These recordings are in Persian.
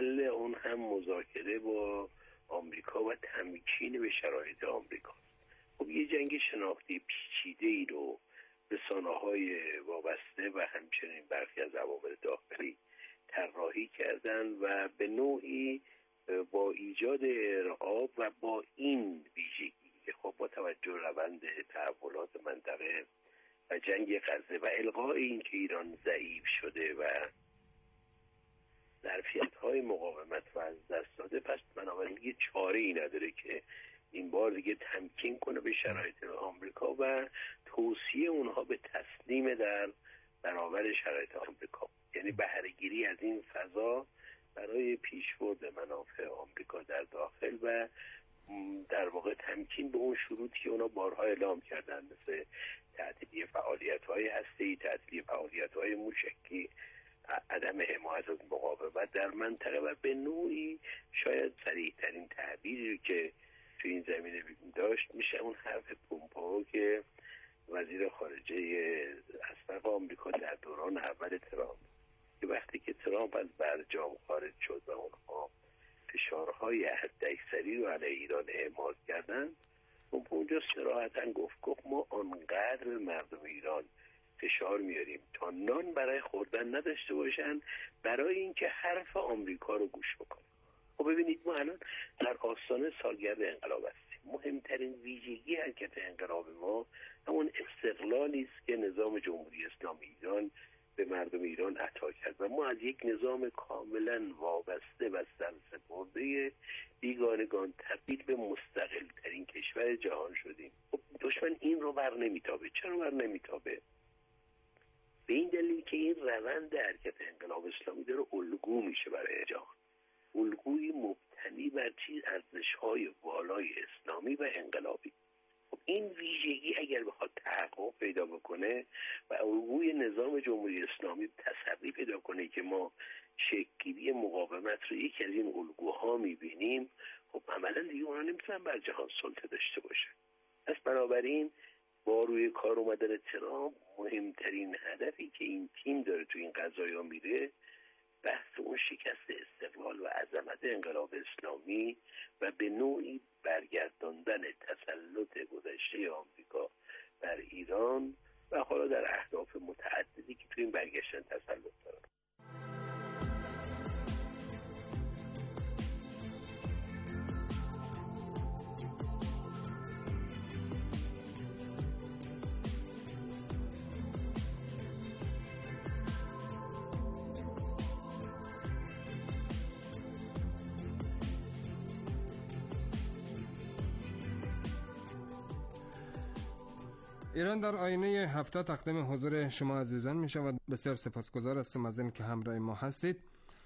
محل اون هم مذاکره با آمریکا و تمکین به شرایط آمریکا. خب یه جنگ شناختی پیچیده‌ای رو رسانه‌های وابسته و همچنین برخی از عوامل داخلی طراحی کردن و به نوعی با ایجاد ارهاب و با این ویژگی که خب با توجه روند تحولات منطقه و جنگ غزه و الغای این که ایران ضعیف شده و ظرفیت‌های مقاومت و از دست داده، پس بنابراین دیگه چاره‌ای نداره که این بار دیگه تمکین کنه به شرایط آمریکا و توصیه اونها به تسلیم در برابر شرایط آمریکا، یعنی بهره‌گیری از این فضا برای پیشبرد منافع آمریکا در داخل و در واقع تمکین به اون شروطی که اونا بارها اعلام کردن، مثل تعطیلی فعالیت‌های هسته‌ای، تعطیلی فعالیت‌های موشکی، عدم حمایت از مقاومت در منطقه و به نوعی شاید صریح‌ترین تعبیری که تو این زمینه داشت میشه اون حرف پومپئو که وزیر خارجه اسبق آمریکا در دوران اول ترامپ، که وقتی که ترامپ از برجام خارج شد و اونها فشارهای حداکثری رو علیه ایران اعمال کردن، اونجا صراحتاً گفت ما آنقدر مردم ایران فشار میاریم تا نان برای خوردن نداشته باشن برای اینکه حرف آمریکا رو گوش بکنن. خب ببینید ما الان در آستانه سالگرد انقلاب هستیم. مهمترین ویژگی حرکت انقلاب ما همون استقلالی است که نظام جمهوری اسلامی ایران به مردم ایران عطا کرد و ما از یک نظام کاملا وابسته و سرسپرده بیگانگان تبدیل به مستقل ترین کشور جهان شدیم. خب دشمن این رو بر نمیتابه. چرا بر نمیتابه؟ به این دلیل که این روند حرکت انقلاب اسلامی داره الگو میشه برای جهان، الگوی مبتنی بر ارزش‌های والای اسلامی و انقلابی. خب این ویژگی اگر بخواد تحقق پیدا بکنه و الگوی نظام جمهوری اسلامی تسری پیدا کنه که ما شکل‌گیری مقاومت رو یکی از این الگوها میبینیم، خب عملا دیگه اونا نمیتونن بر جهان سلطه داشته باشن. پس بنابراین با روی کار اومدن ترامپ مهمترین هدفی که این تیم داره تو این قضایا میره بحث اون شکست استقلال و عظمت انقلاب اسلامی و به نوعی برگرداندن تسلط گذشته آمریکا بر ایران و حالا در اهداف متعددی که تو این برگشتن تسلط داره. ایران در آینه هفته تقدیم حضور شما عزیزان می شود. بسیار سپاسگزار هستم از این که همراه ما هستید.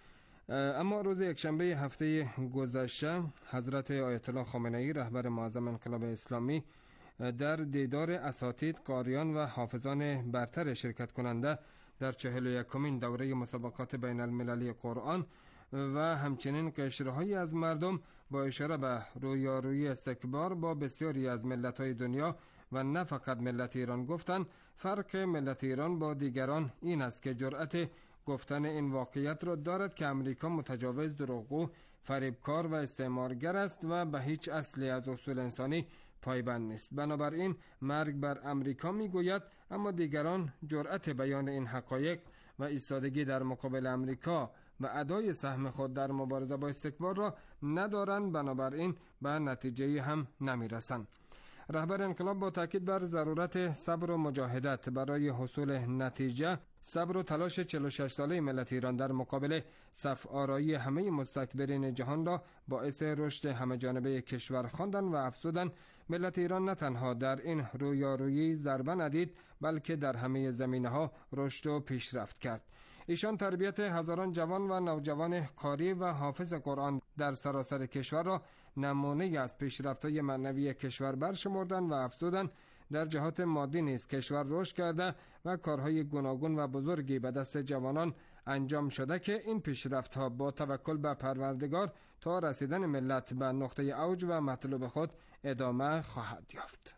اما روز یکشنبه هفته گذشته حضرت آیت الله خامنه‌ای رهبر معظم انقلاب اسلامی در دیدار اساتید، قاریان و حافظان برتر شرکت کننده در 41مین دوره مسابقات بین المللی قرآن و همچنین قشرهایی از مردم با اشاره به رویارویی استکبار با بسیاری از ملت‌های دنیا و نه فقط ملت ایران گفتند فرق ملت ایران با دیگران این است که جرأت گفتن این واقعیت را دارد که امریکا متجاوز، دروغگو، فریبکار و استعمارگر است و به هیچ اصلی از اصول انسانی پایبند نیست. بنابراین مرگ بر امریکا میگوید، اما دیگران جرأت بیان این حقایق و ایستادگی در مقابل امریکا و ادای سهم خود در مبارزه با استکبار را ندارند، بنابراین به نتیجه هم نمیرسند. رهبر انقلاب با تاکید بر ضرورت صبر و مجاهدت برای حصول نتیجه، صبر و تلاش 46 ساله ملت ایران در مقابل صف آرایی همه مستکبرین جهان را باعث رشد همه جانبه کشور خواندن و افزودن ملت ایران نه تنها در این رویارویی ضربه ندید بلکه در همه زمینه‌ها رشد و پیشرفت کرد. ایشان تربیت هزاران جوان و نوجوان قاری و حافظ قرآن در سراسر کشور را نمونه از پیشرفت‌های معنوی کشور برشمردند و افزودند در جهات مادی نیز کشور رشد کرده و کارهای گوناگون و بزرگی به دست جوانان انجام شده که این پیشرفت‌ها با توکل به پروردگار تا رسیدن ملت به نقطه اوج و مطلوب خود ادامه خواهد یافت.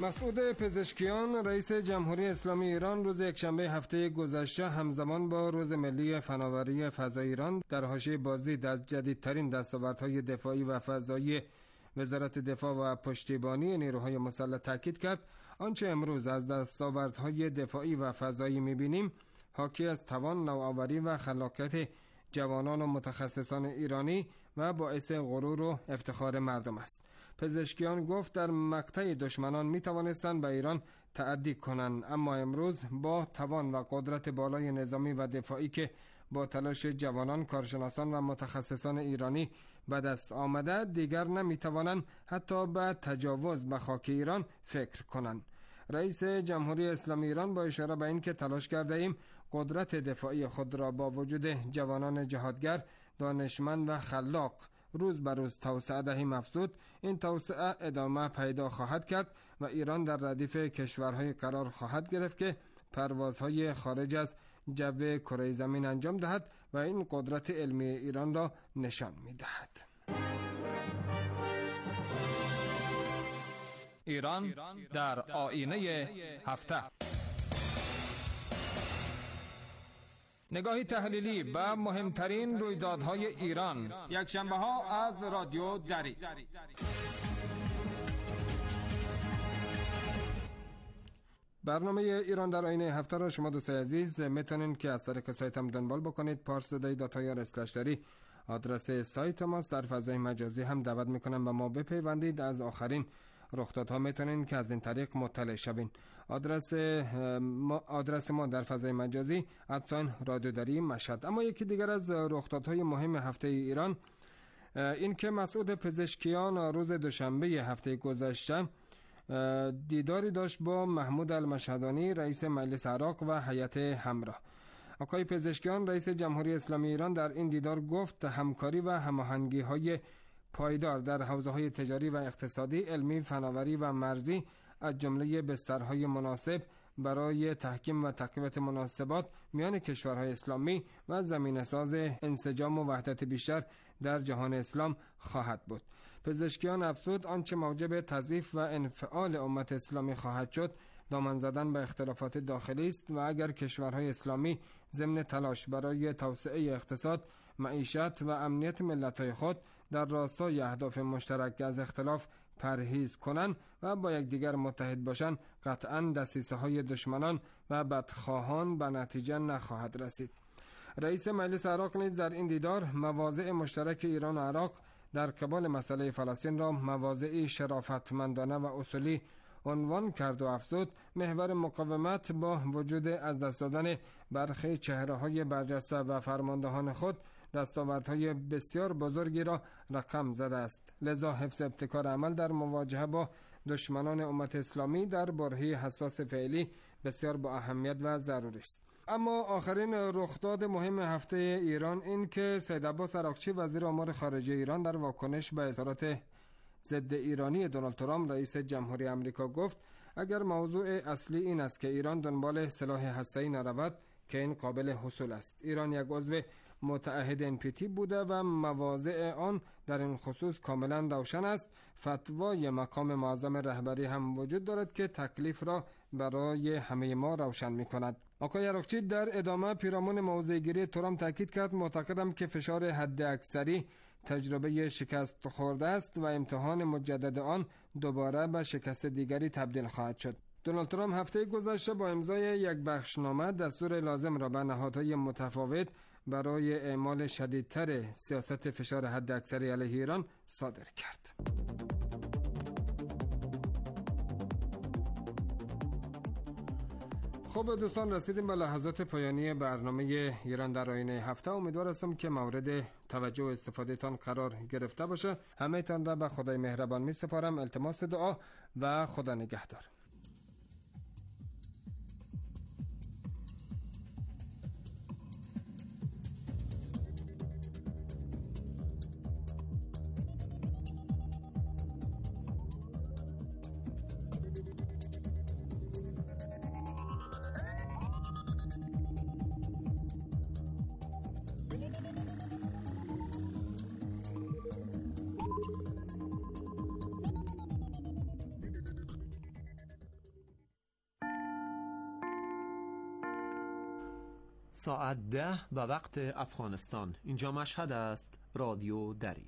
مسعود پزشکیان رئیس جمهوری اسلامی ایران روز یکشنبه هفته گذشته همزمان با روز ملی فناوری فضای ایران در حاشیه بازدید از جدیدترین دستاوردهای دفاعی و فضایی وزارت دفاع و پشتیبانی نیروهای مسلح تاکید کرد آنچه امروز از دستاوردهای دفاعی و فضایی می‌بینیم حاکی از توان، نوآوری و خلاقیت جوانان و متخصصان ایرانی و باعث غرور و افتخار مردم است. پزشکیان گفت در مقطع دشمنان می توانستند به ایران تعدی کنند، اما امروز با توان و قدرت بالای نظامی و دفاعی که با تلاش جوانان، کارشناسان و متخصصان ایرانی به دست آمده دیگر نمی توانند حتی به تجاوز به خاک ایران فکر کنند. رئیس جمهوری اسلامی ایران با اشاره به این که تلاش کرده ایم قدرت دفاعی خود را با وجود جوانان جهادگر، دانشمند و خلاق روز به روز توسعه دهیم افزود، این توسعه ادامه پیدا خواهد کرد و ایران در ردیف کشورهای قرار خواهد گرفت که پروازهای خارج از جو کره زمین انجام دهد و این قدرت علمی ایران را نشان می دهد. ایران در آینه هفته. نگاهی تحلیلی به مهمترین رویدادهای ایران، یک شنبه ها از رادیو دری. برنامه ایران در آینه هفته را شما دوستای عزیز میتونید که از طریق سایتم دنبال بکنید. parstoday.ir/dari آدرس سایت ماست. در فضای مجازی هم دعوت میکنم به ما بپیوندید. از آخرین رخدادها میتونین که از این طریق مطلع شوین. آدرس ما در فضای مجازی @رادیو دری مشهد. اما یکی دیگر از رخدادهای مهم هفته ایران این که مسعود پزشکیان روز دوشنبه هفته گذشته دیداری داشت با محمود المشهدانی رئیس مجلس عراق و هیئت همراه. آقای پزشکیان رئیس جمهوری اسلامی ایران در این دیدار گفت همکاری و هماهنگی‌های پایدار در حوزه‌های تجاری و اقتصادی، علمی، فناوری و مرزی از جمله بسترهای مناسب برای تحکیم و تقویت مناسبات میان کشورهای اسلامی و زمینه‌ساز انسجام و وحدت بیشتر در جهان اسلام خواهد بود. پزشکیان افزود آنچه موجب تضعیف و انفعال امت اسلامی خواهد شد دامن زدن به اختلافات داخلی است و اگر کشورهای اسلامی ضمن تلاش برای توسعه اقتصاد، معیشت و امنیت ملت‌های خود در راستای اهداف مشترک از اختلاف پرهیز کنند و با یکدیگر متحد باشند، قطعاً دسیسه‌های دشمنان و بدخواهان به نتیجه نخواهد رسید. رئیس مجلس عراق نیز در این دیدار مواضع مشترک ایران و عراق در قبال مسئله فلسطین را مواضعی شرافتمندانه و اصولی عنوان کرد و افزود محور مقاومت با وجود از دست دادن برخی چهره‌های برجسته و فرماندهان خود دستاوردهای بسیار بزرگی را رقم زده است. لذا حفظ ابتکار عمل در مواجهه با دشمنان امت اسلامی در برهه حساس فعلی بسیار با اهمیت و ضروری است. اما آخرین رخداد مهم هفته ایران این که سید عباس عراقچی وزیر امور خارجه ایران در واکنش به اظهارات ضد ایرانی دونالد ترامپ رئیس جمهوری آمریکا گفت اگر موضوع اصلی این است که ایران دنبال سلاح هسته‌ای نرود که این قابل حصول است. ایران یک عضو متعهد NPT بوده و مواضع آن در این خصوص کاملا روشن است. فتوای مقام معظم رهبری هم وجود دارد که تکلیف را برای همه ما روشن می کند. آقای عراقچی در ادامه پیرامون موضع‌گیری ترامپ تاکید کرد معتقدم که فشار حد اکثری تجربه شکست خورده است و امتحان مجدد آن دوباره به شکست دیگری تبدیل خواهد شد. دونالد ترامپ هفته گذشته با امضای یک بخشنامه دستور لازم را به نهادهای متفاوت برای اعمال شدیدتر سیاست فشار حد اکثری علیه ایران صادر کرد. خب دوستان، رسیدیم به لحظات پایانی برنامه ایران در آینه هفته. امیدوار هستم که مورد توجه و استفاده تان قرار گرفته باشه. همه تان را به خدای مهربان می سپارم. التماس دعا و خدا نگهدار. ساعت 10 به وقت افغانستان. اینجا مشهد است. رادیو دری.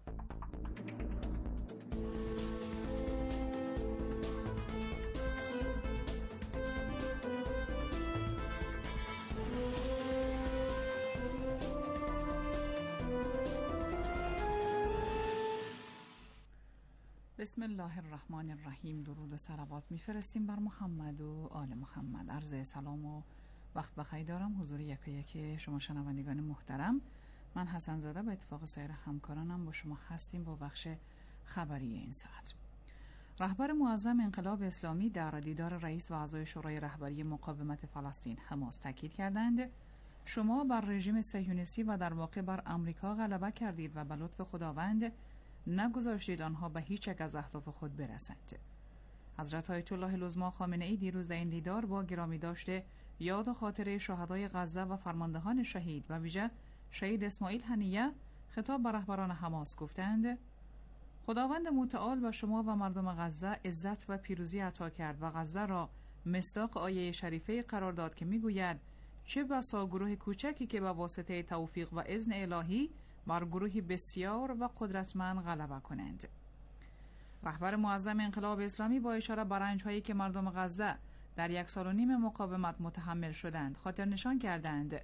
بسم الله الرحمن الرحیم. درود و صلوات میفرستیم بر محمد و آل محمد. عرض سلام و وقت بخیر دارم حضور یکی شما شنوندگان محترم. من حسن زاده به اتفاق سایر همکارانم با شما هستیم با بخش خبری این ساعت. رهبر معظم انقلاب اسلامی در دیدار رئیس و اعضای شورای رهبری مقاومت فلسطین حماس تاکید کردند شما بر رژیم صهیونیستی و در واقع بر آمریکا غلبه کردید و به لطف خداوند نگذاشتید آنها به هیچ یک از اهداف خود برسند. حضرت آیت الله العظما خامنه ای دیروز در این دیدار با گرامی داشته یاد و خاطره شهدای غزه و فرماندهان شهید و ویژه شهید اسماعیل هنیه خطاب به رهبران حماس گفتند خداوند متعال به شما و مردم غزه عزت و پیروزی عطا کرد و غزه را مصداق آیه شریفه قرار داد که میگوید چه بسا گروه کوچکی که به واسطه توفیق و اذن الهی بر گروهی بسیار و قدرتمند غلبه کنند. رهبر معظم انقلاب اسلامی با اشاره به رنج‌هایی که مردم غزه در 1.5 سال مقاومت متحمل شدند خاطر نشان کردند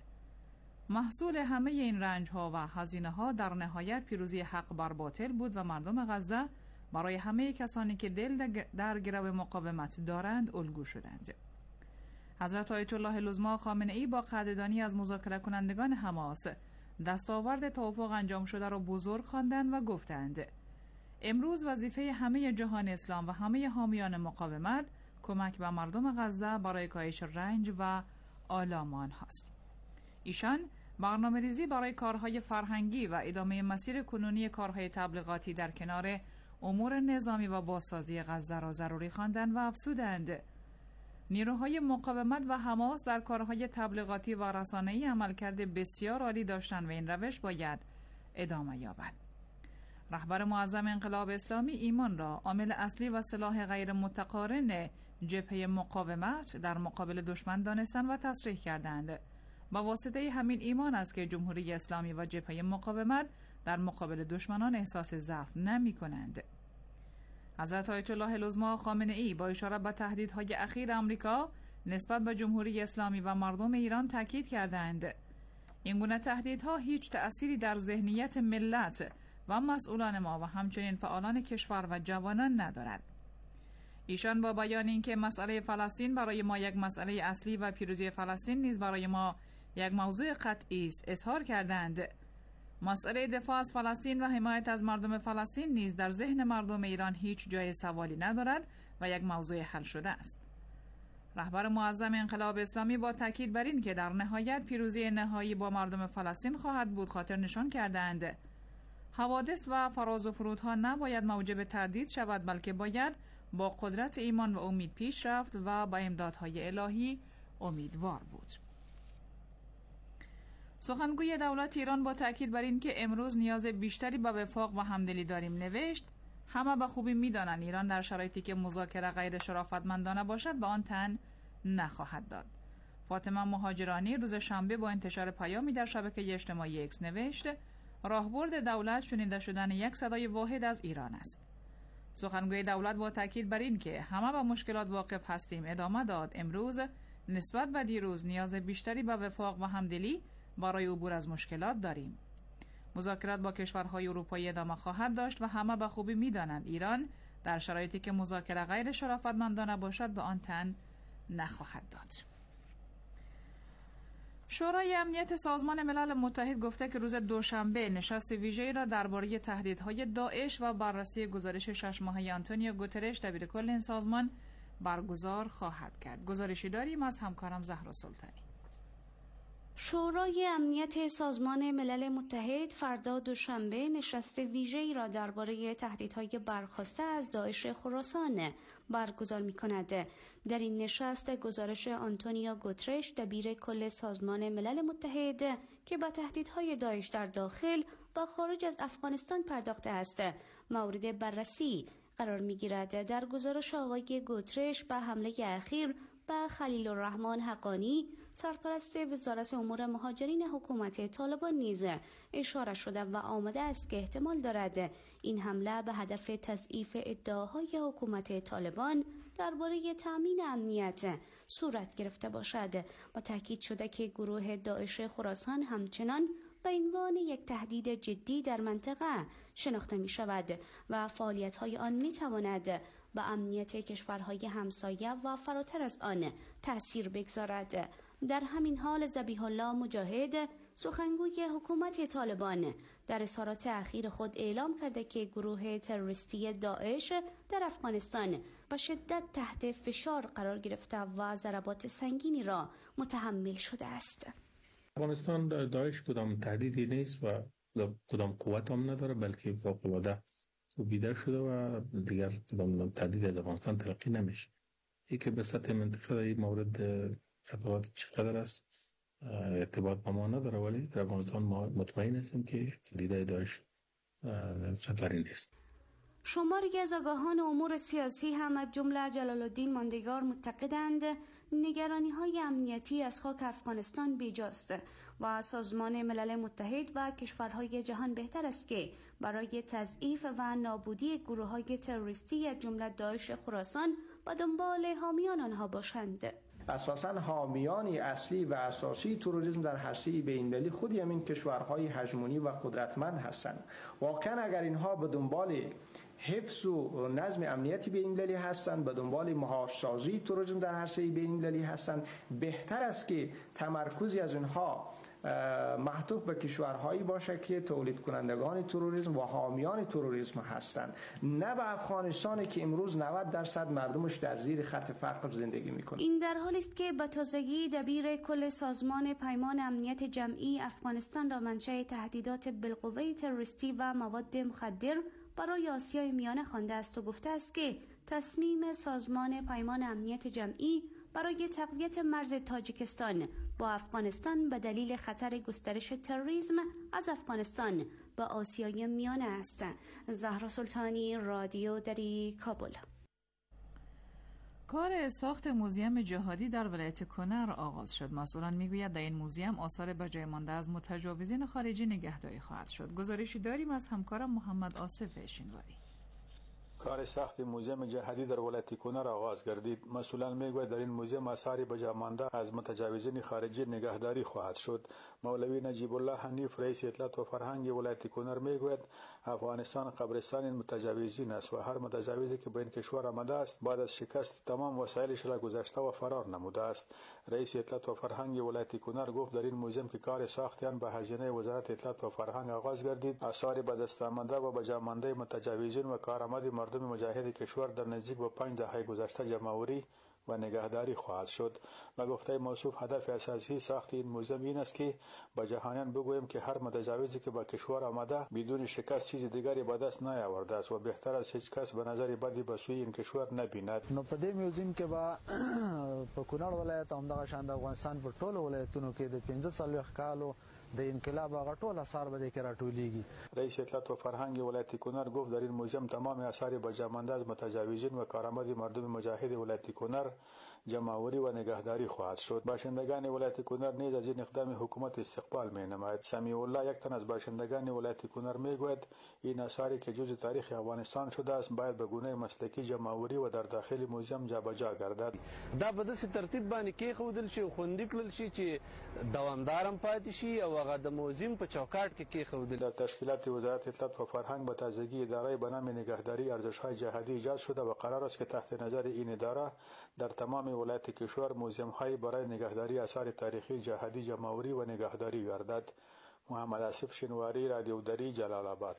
محصول همه این رنج‌ها و هزینه‌ها در نهایت پیروزی حق بر باطل بود و مردم غزه برای همه کسانی که دل در گرو مقاومت دارند الگو شدند. حضرت آیت الله العظما خامنه ای با قدردانی از مذاکره کنندگان حماس دستاورد توافق انجام شده را بزرگ خواندند و گفتند امروز وظیفه همه جهان اسلام و همه حامیان مقاومت کمک به مردم غزه برای کاهش رنج و آلام آنهاست. ایشان برنامه‌ریزی برای کارهای فرهنگی و ادامه مسیر کنونی کارهای تبلیغاتی در کنار امور نظامی و بازسازی غزه را ضروری خواندند و افزودند نیروهای مقاومت و حماس در کارهای تبلیغاتی و رسانه‌ای عملکرد بسیار عالی داشتند و این روش باید ادامه یابد. رهبر معظم انقلاب اسلامی ایمان را عامل اصلی و سلاح غیر متقارن جبهه مقاومت در مقابل دشمن دانستند و تصریح کردند. با واسطه همین ایمان است که جمهوری اسلامی و جبهه مقاومت در مقابل دشمنان احساس ضعف نمی کنند. حضرت آیت الله العظما خامنه ای با اشاره به تهدیدهای اخیر آمریکا نسبت به جمهوری اسلامی و مردم ایران تاکید کردند این گونه تهدیدها هیچ تأثیری در ذهنیت ملت و مسئولان ما و همچنین فعالان کشور و جوانان ندارد. ایشان با بیان اینکه مسئله فلسطین برای ما یک مسئله اصلی و پیروزی فلسطین نیز برای ما یک موضوع قطعی است اظهار کردند مسئله دفاع از فلسطین و حمایت از مردم فلسطین نیز در ذهن مردم ایران هیچ جای سوالی ندارد و یک موضوع حل شده است. رهبر معظم انقلاب اسلامی با تاکید بر این که در نهایت پیروزی نهایی با مردم فلسطین خواهد بود خاطر نشان کردند حوادث و فراز و فرودها نباید موجب تردید شود بلکه باید با قدرت ایمان و امید پیش رفت و با امدادهای الهی امیدوار بود. سخنگوی دولت ایران با تاکید بر این که امروز نیاز بیشتری به وفاق و همدلی داریم نوشت همه به خوبی می‌دانند ایران در شرایطی که مذاکره غیر شرافتمندانه باشد به آن تن نخواهد داد. فاطمه مهاجرانی روز شنبه با انتشار پیامی در شبکه اجتماعی اکس نوشت راهبرد دولت شنیده شدن یک صدای واحد از ایران است. سخنگوی دولت با تاکید بر این که همه با مشکلات واقف هستیم ادامه داد امروز نسبت به دیروز نیاز بیشتری به وفاق و همدلی برای عبور از مشکلات داریم. مذاکرات با کشورهای اروپایی ادامه خواهد داشت و همه به خوبی می‌دانند ایران در شرایطی که مذاکره غیر شرافتمندانه باشد به آن تن نخواهد داد. شورای امنیت سازمان ملل متحد گفته که روز دوشنبه نشست ویژه‌ای را درباره تهدیدهای داعش و بررسی گزارش 6 ماهه آنتونیو گوترش دبیرکل این سازمان برگزار خواهد کرد. گزارشی داریم از همکارم زهرا سلطانی. شورای امنیت سازمان ملل متحد فردا دوشنبه نشست ویژه‌ای را درباره تهدیدهای برخاسته از داعش خراسان برگزار می‌کند. در این نشست گزارش آنتونیو گوترش دبیر کل سازمان ملل متحد که به تهدیدهای داعش در داخل و خارج از افغانستان پرداخته است مورد بررسی قرار می‌گیرد. در گزارش آقای گوترش به حمله اخیر به خلیل الرحمن حقانی سرپرست وزارت امور مهاجرین حکومت طالبان نیز اشاره شده و آمده است که احتمال دارد این حمله به هدف تضعیف ادعاهای حکومت طالبان درباره تامین امنیت صورت گرفته باشد و تاکید شده که گروه داعش خراسان همچنان به عنوان یک تهدید جدی در منطقه شناخته می شود و فعالیت‌های آن می تواند به امنیت کشورهای همسایه و فراتر از آن تأثیر بگذارد. در همین حال ذبیح الله مجاهد سخنگوی حکومت طالبان در اظهارات اخیر خود اعلام کرده که گروه تروریستی داعش در افغانستان به شدت تحت فشار قرار گرفته و ضربات سنگینی را متحمل شده است. افغانستان داعش کدام تهدیدی نیست و کدام قوت هم نداره، بلکه فوق‌العاده کوبیده شده و دیگر کدام تهدید از افغانستان تلقی نمیشه. این که به سطح منطقه این مورد خطرات چقدر است ارتباط با ما نداره، ولی در افغانستان ما مطمئن هستیم که تهدید داعش خطری نیست. شماری از آگاهان امور سیاسی هم از جمله جلال الدین ماندگار معتقدند نگرانی‌های امنیتی از خاک افغانستان بیجاست و سازمان ملل متحد و کشورهای جهان بهتر است که برای تضعیف و نابودی گروه‌های تروریستی از جمله داعش خراسان و دنبال حامیان آنها باشند. اساساً حامیان اصلی و اساسی تروریسم در عرصه بین‌المللی خود همین کشورهای هژمونی و قدرتمند هستند. واقعاً اگر اینها به دنبال حفظ و نظم امنیتی بین‌المللی هستند، به دنبال مهارسازی تروریسم در عرصه بین‌المللی هستند، بهتر است که تمرکزی از اینها معطوف به کشورهایی باشه که تولید کنندگان تروریسم و حامیان تروریسم هستند، نه به افغانستانی که امروز 90% مردمش در زیر خط فقر زندگی میکنند. این در حالی است که به تازگی دبیر کل سازمان پیمان امنیت جمعی افغانستان را منشأ تهدیدات بالقوه تروریستی و مواد مخدر برای آسیای میانه خوانده است و گفته است که تصمیم سازمان پیمان امنیت جمعی برای تقویت مرز تاجیکستان با افغانستان به دلیل خطر گسترش تروریسم از افغانستان به آسیای میانه است. زهرا سلطانی، رادیو دری، کابل. کار ساخت موزیم جهادی در ولایت کنر آغاز شد. مسئولان میگوید در این موزیم آثار بجای مانده از متجاوزین خارجی نگهداری خواهد شد. گزارشی داریم از همکارم محمد آصف شینواری. کار ساخت موزیم جهادی در ولایت کنر آغاز گردید. مسئولان میگوید در این موزیم آثار بجا مانده از متجاوزین خارجی نگهداری خواهد شد. مولوی نجیب الله حنیف رئیس اطلاعات و فرهنگ ولایت کنر میگوید افغانستان قبرستان متجاوزین است و هر متجاوزی که به این کشور آمده است بعد از شکست تمام وسایلش را گذاشته و فرار نموده است. رئیس اطلاعات و فرهنگ ولایت کنر گفت در این موزیم که کار ساخت آن به هزینه وزارت اطلاعات و فرهنگ آغاز گردید، آثار به دست آمده و بجا مانده متجاوزین و کارآمد مردم مجاهد کشور در نزدیک به 5 دهه گذشته جمع‌آوری و نگهداری خواهد شد. و گفته موصوف هدف اساسی ساخت این موزیم این است که به جهانیان بگوییم که هر متجاوزی که به کشور آمده بدون شکست چیز دیگری به دست نیاورده است و بهتر از هیچ کس به نظر بدی به سوی این کشور نبیند. نو په دې موزیم کې به په کونړ ولایت همدغه شان د افغانستان په ټولو ولایتونو کې د 15 کالو د انقلاب هغه ټول آثار به کې راټولیږي. رئیس اطلاعات و فرهنگ ولایت کنر گفت در این موزیم تمام آثار بجا مانده از متجاوزین و کارآمد مردم مجاهد ولایت کنر جمع‌آوری و نگهداری خواهد شد. باشندگان ولایت کنر نیز از این اقدام حکومت استقبال می‌نماید. سمیع الله یک تن از باشندگان ولایت کنر میگوید این آثاری که جزء تاریخ افغانستان شده است باید به گونه مسلکی جمع‌آوری و در داخل موزیم جابجا گردد. دا په داسې ترتیب باندې کېښودل شي او خوندي کړل شي چې دوامدارم پاتې شي او هغه د موزیم په چوکاټ کې کېښودل. در تشکیلات وزارت اطلاعات و فرهنگ به تازگی اداره به نام نگهداری ارزش‌های جهادی ایجاد شده و قرار است که تحت نظر این اداره در تمام ولایت کشور موزیم‌های برای نگهداری آثار تاریخی جهادی جمع‌آوری و نگهداری گردد. محمد آصف شینواری، رادیو دری، جلال آباد.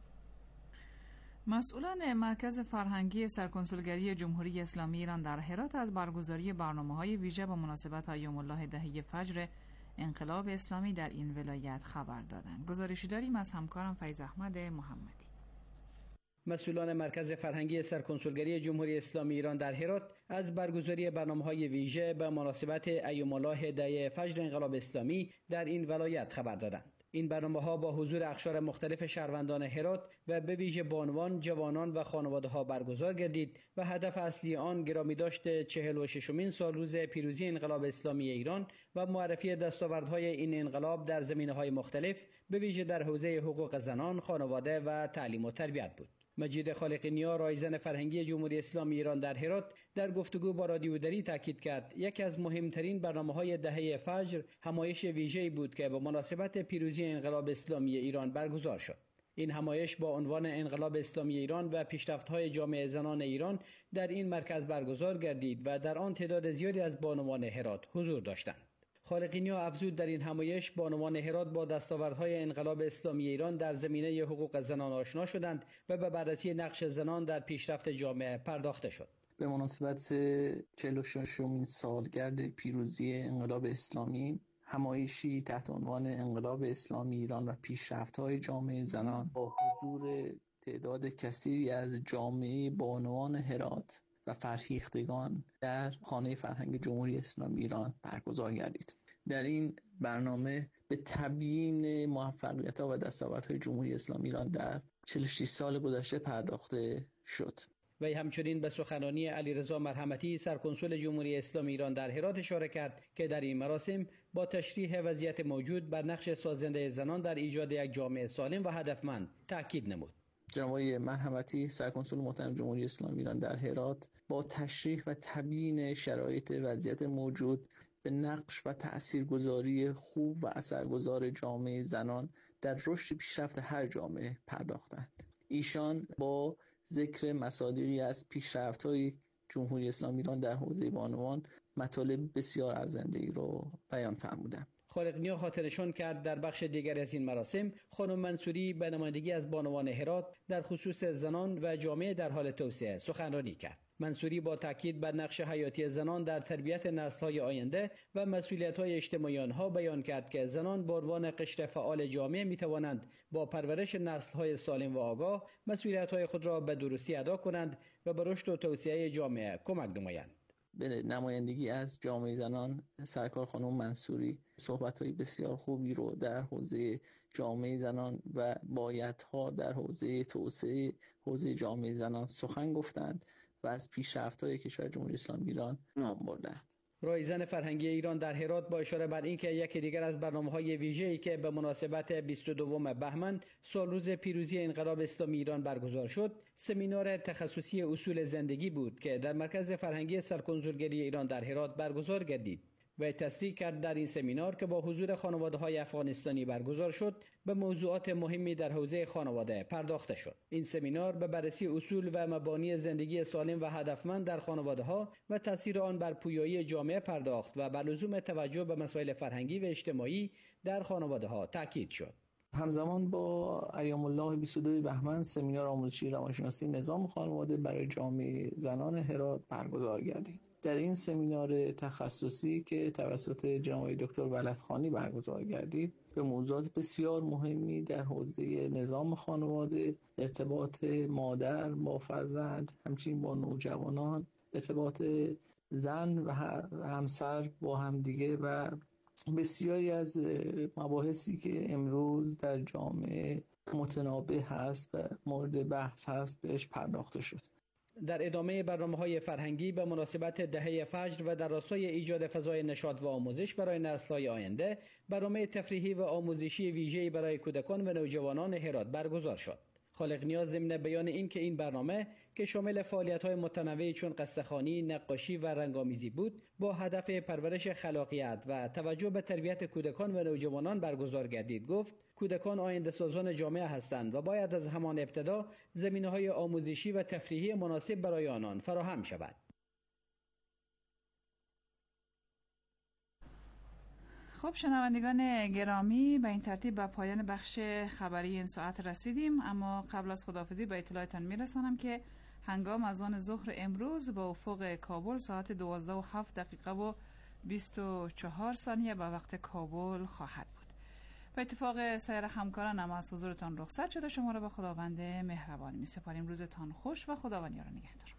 مسئولان مرکز فرهنگی سرکنسولگری جمهوری اسلامی ایران در هرات از برگزاری برنامه‌های ویژه با مناسبت ایام الله دهه فجر انقلاب اسلامی در این ولایت خبر دادند. گزارشی داریم از همکارم فیض احمد محمدی. مسئولان مرکز فرهنگی سرکنسولگری جمهوری اسلامی ایران در هرات از برگزاری برنامه‌های ویژه به مناسبت ایام الله دهه فجر انقلاب اسلامی در این ولایت خبر دادند. این برنامه‌ها با حضور اقشار مختلف شهروندان هرات و به ویژه بانوان، جوانان و خانواده‌ها برگزار گردید و هدف اصلی آن گرامی داشت 46مین سالروز پیروزی انقلاب اسلامی ایران و معرفی دستاوردهای این انقلاب در زمینه‌های مختلف به ویژه در حوزه حقوق زنان، خانواده و تعلیم و تربیت بود. مجید خالقی نیا، رایزن فرهنگی جمهوری اسلامی ایران در هرات، در گفتگو با رادیو دری تاکید کرد یکی از مهمترین برنامه‌های دهه فجر همایش ویژه‌ای بود که به مناسبت پیروزی انقلاب اسلامی ایران برگزار شد. این همایش با عنوان انقلاب اسلامی ایران و پیشرفت‌های جامعه زنان ایران در این مرکز برگزار گردید و در آن تعداد زیادی از بانوان هرات حضور داشتند. خالقی نیا افزود در این همایش بانوان هرات با دستاوردهای انقلاب اسلامی ایران در زمینه حقوق زنان آشنا شدند و به بررسی نقش زنان در پیشرفت جامعه پرداخته شد. به مناسبت 46مین سالگرد پیروزی انقلاب اسلامی، همایشی تحت عنوان انقلاب اسلامی ایران و پیشرفت‌های جامعه زنان با حضور تعداد کثیری از جامعه بانوان هرات و فرهیختگان در خانه فرهنگ جمهوری اسلامی ایران برگزار گردید. در این برنامه به تبیین موفقیت‌ها و دستاوردهای جمهوری اسلامی ایران در 46 سال گذشته پرداخته شد. وی همچنین به سخنرانی علیرضا مرحمتی، سرکنسول جمهوری اسلامی ایران در هرات اشاره کرد که در این مراسم با تشریح وضعیت موجود بر نقش سازنده زنان در ایجاد یک جامعه سالم و هدفمند تاکید نمود. جناب آقای مرحمتی، سرکنسول محترم جمهوری اسلامی ایران در هرات، با تشریح و تبیین شرایط وضعیت موجود به نقش و تاثیرگذاری خوب و اثرگذار جامعه زنان در رشد پیشرفت هر جامعه پرداختند. ایشان با ذکر مصادیقی از پیشرفت‌های جمهوری اسلامی ایران در حوزه بانوان مطالب بسیار ارزنده‌ای رو بیان فرمودند. خالقی نیا خاطرنشان کرد در بخش دیگر از این مراسم خانم منصوری به نمایندگی از بانوان هرات در خصوص زنان و جامعه در حال توسعه سخنرانی کرد. منصوری با تاکید بر نقش حیاتی زنان در تربیت نسل‌های آینده و مسئولیت‌های اجتماعی آنها بیان کرد که زنان به عنوان قشر فعال جامعه می‌توانند با پرورش نسل‌های سالم و آگاه مسئولیت‌های خود را به درستی ادا کنند و به رشد و توسعه جامعه کمک نمایند. به نمایندگی از جامعه زنان سرکار خانم منصوری صحبت‌های بسیار خوبی رو در حوزه جامعه زنان و بایدها در حوزه توسعه حوزه جامعه زنان سخن گفتند و از پیشرفت‌های کشور جمهوری اسلامی ایران نام بردند. رایزن فرهنگی ایران در هرات با اشاره بر اینکه یکی دیگر از برنامه‌های ویژه‌ای که به مناسبت 22 بهمن سالروز پیروزی انقلاب اسلامی ایران برگزار شد، سمینار تخصصی اصول زندگی بود که در مرکز فرهنگی سرکنسولگری ایران در هرات برگزار گردید. و تصریح کرد در این سمینار که با حضور خانواده‌های افغانستانی برگزار شد، به موضوعات مهمی در حوزه خانواده پرداخته شد. این سمینار به بررسی اصول و مبانی زندگی سالم و هدفمند در خانواده‌ها و تاثیر آن بر پویایی جامعه پرداخت و بر لزوم توجه به مسائل فرهنگی و اجتماعی در خانواده‌ها تاکید شد. همزمان با ایام الله 22 بهمن سمینار آموزشی روانشناسی نظام خانواده برای جامعه زنان هرات برگزار گردید. در این سمینار تخصصی که توسط جناب دکتر ولدخانی برگزار گردید، به موضوعات بسیار مهمی در حوزه نظام خانواده، ارتباط مادر با فرزند، همچنین با نوجوانان، ارتباط زن و همسر با همدیگه و بسیاری از مباحثی که امروز در جامعه متنابه هست و مورد بحث هست بهش پرداخته شد. در ادامه برنامه‌های فرهنگی به مناسبت دهه فجر و در راستای ایجاد فضای نشاط و آموزش برای نسل‌های آینده، برنامه تفریحی و آموزشی ویژه‌ای برای کودکان و نوجوانان هرات برگزار شد. خالقی نیا ضمن بیان این که این برنامه که شامل فعالیت‌های متنوعی چون قصه‌خوانی، نقاشی و رنگامیزی بود، با هدف پرورش خلاقیت و توجه به تربیت کودکان و نوجوانان برگزار گردید. گفت کودکان آینده سازان جامعه هستند و باید از همان ابتدا زمینه‌های آموزشی و تفریحی مناسب برای آنان فراهم شود. خب شنوندگان گرامی، به این ترتیب به پایان بخش خبری این ساعت رسیدیم، اما قبل از خداحافظی به اطلاعتان میرسانم که هنگام اذان ظهر امروز به افق کابل ساعت 12:07 و 24 ثانیه به وقت کابل خواهد بود. به اتفاق سایر همکاران هم از حضورتان رخصت شده، شما را به خداوند مهربان می سپاریم. روزتان خوش و خداوند یار و نگهدار.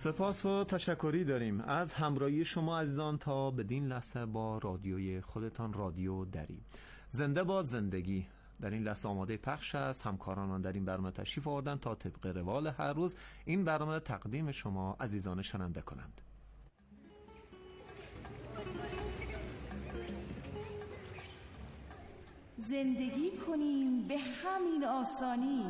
سپاس و تشکری داریم از همراهی شما عزیزان تا بدین لحظه با رادیوی خودتان رادیو دری. زنده با زندگی در این لحظه آماده پخش است. همکاران در این برنامه تشریف آوردن تا طبق روال هر روز این برنامه تقدیم شما عزیزان شنونده کنند. زندگی کنیم به همین آسانی،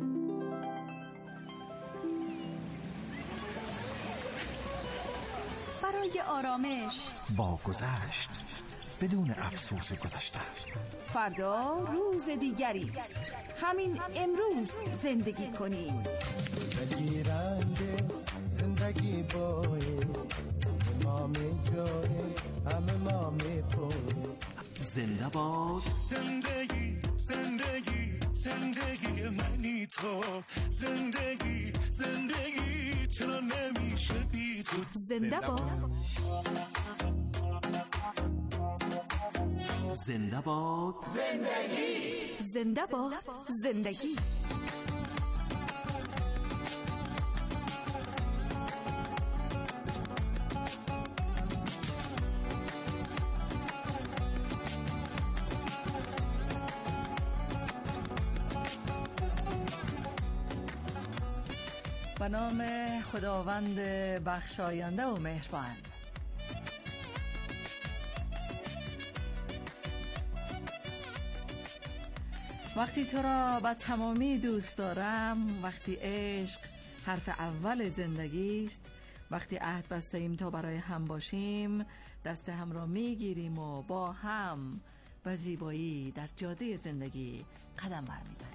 برای آرامش با گذشت بدون افسوس گذشته. فردا روز دیگری است، همین امروز زندگی کنیم. زندگی رنگ است، زندگی بایست، ما می جای همه ما می پویم. زنده باد زندگی، زندگی، زندگی منی تو. زندگی، زندگی چرا نمیشه بی تو. زنده باد، زنده باد زندگی، زنده باد زندگی. به نام خداوند بخشاینده و مهربان. وقتی تو را با تمامی دوست دارم، وقتی عشق حرف اول زندگی است، وقتی عهد بسته ایم تا برای هم باشیم، دست هم را میگیریم و با هم به زیبایی در جاده زندگی قدم برمی‌داریم.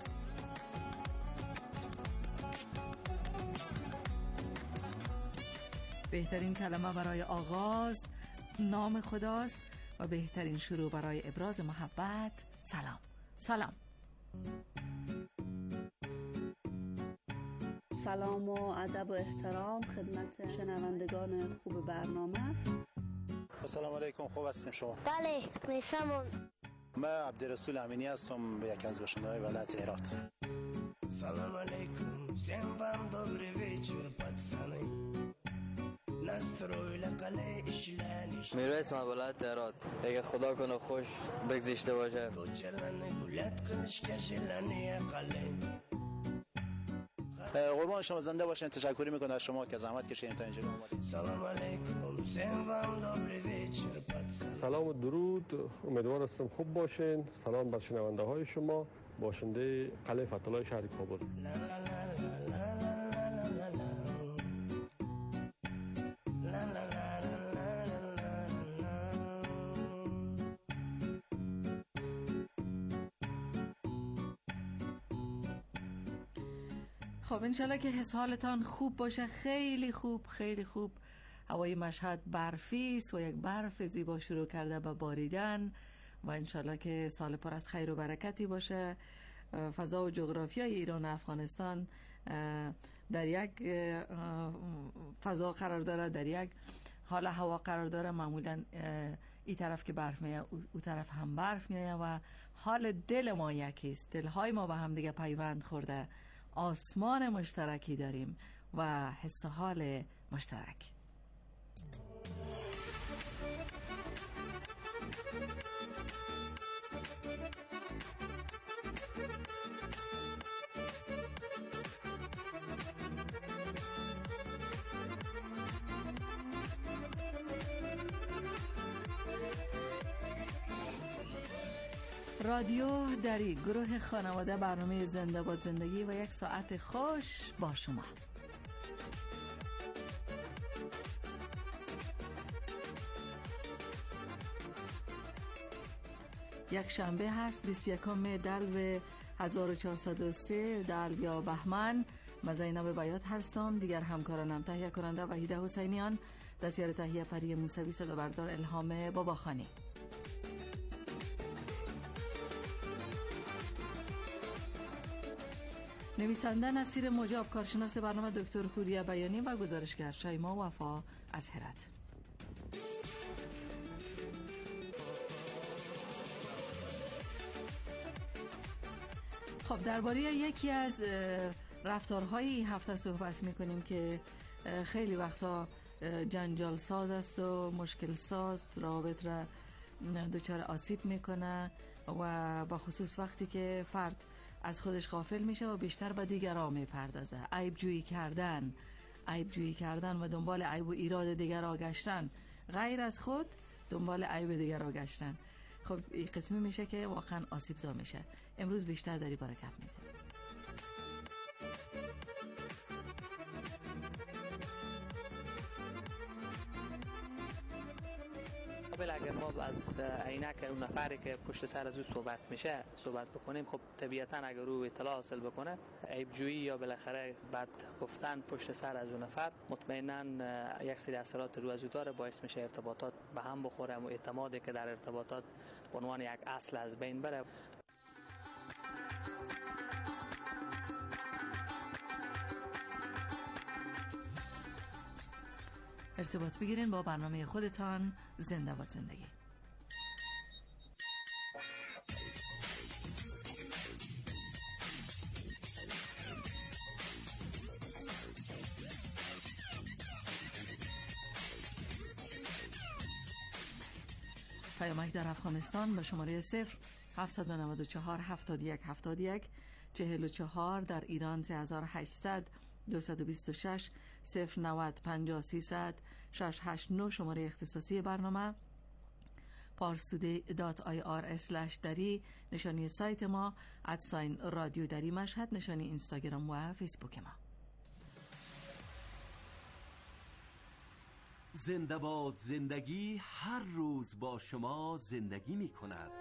بهترین کلمه برای آغاز نام خداست و بهترین شروع برای ابراز محبت سلام. سلام. سلام و ادب و احترام خدمت شنوندگان خوب برنامه. السلام علیکم، خوب هستیم شما؟ بله، میسمون. من عبدالرسول امینی هستم، یکی از باشنده‌های ولایت هرات. سلام علیکم، всем вам добрый вечер, пацаны. میرویس ولایت تهران. اگه خدا کنه خوش بگذشته باشه. قربان شما، زنده باشین. تشکر میکنم از شما که زحمت کشیدین تا اینجا اومدید. سلام علیکم، всем вам добрый вечер, пацаны. سلام و درود، امیدوار هستم خوب باشین. سلام بر شنونده های شما، باشنده قلعه فتح‌الله شهر کابل. خب انشالله که حس حالتان خوب باشه. خیلی خوب، خیلی خوب. هوای مشهد برفی است و یک برف زیبا شروع کرده به باریدن و انشالله که سال پر از خیر و برکتی باشه. فضا و جغرافیای ایران و افغانستان در یک فضا قرار داره، در یک حال هوا قرار داره. معمولا این طرف که برف میاد اون طرف هم برف میاد و حال دل ما یکیست. دلهای ما به هم دیگه پیوند خورده. آسمان مشترکی داریم و حس حال مشترک. رادیو دری، گروه خانواده، برنامه زنده باد زندگی و یک ساعت خوش با شما. یک شنبه هست، 21 دلو 1403 دلو یا بهمن. من زینب بیات هستم. دیگر همکارانم تهیه کننده وحیده حسینیان، دستیار تهیه پری موسوی، صدا بردار الهام باباخانی. نویسنده نصیر مجاب، کارشناس برنامه دکتر خوریه بیانی و گزارشگر شیما وفا از هرات. خب درباره یکی از رفتارهای این هفته صحبت میکنیم که خیلی وقتا جنجال ساز است و مشکل ساز، روابط را دچار آسیب میکنه و با خصوص وقتی که فرد از خودش غافل میشه و بیشتر به دیگران میپردازه. عیب جویی کردن و دنبال عیب و ایراد دیگران گشتن، غیر از خود دنبال عیب دیگران گشتن، خب این قسمی میشه که واقعا آسیب زا میشه. امروز بیشتر در این باره گپ میزنیم. اگر ما از عینک اون نفری که پشت سر از او صحبت بکنیم، خب طبیعتا اگر او اطلاع حاصل بکنه، عیب جویی یا بالاخره بد گفتن پشت سر از اون نفر مطمئنا یک سری اثرات رو از او داره، باعث میشه ارتباطات به هم بخوره و اعتمادی که در ارتباطات به عنوان یک اصل از بین بره. ارتباط بگیرین با برنامه خودتان زنده باد زندگی. پیامک در افغانستان به شماره 0794 71 71 44، در ایران 3800 226 090 50 300 689 شماره اختصاصی برنامه، parstoday.ir/dari نشانی سایت ما، @رادیو دری مشهد نشانی اینستاگرام و فیسبوک ما. زنده باد زندگی هر روز با شما زندگی می کند.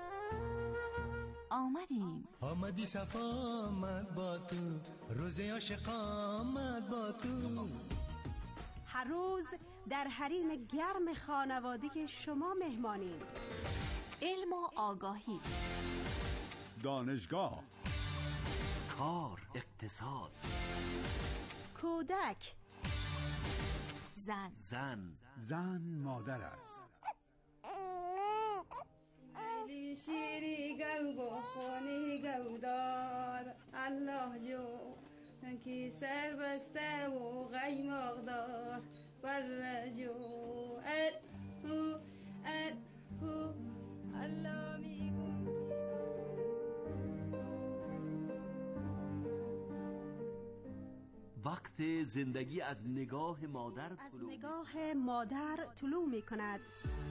آمدی صفا آمد با تو، روز عاشق آمد با تو. هر روز در حریم گرم خانوادگی شما مهمانیم. علم و آگاهی، دانشگاه، کار، اقتصاد، کودک، زن مادر است. علی شیری گو خونی گو دار الله جو کی سر بسته و غیماق دار بر جو الله میگون. وقت زندگی از نگاه مادر طلوع می کند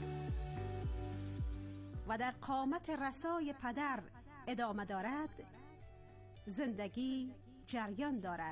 و در قامت رسای پدر ادامه دارد. زندگی جریان دارد.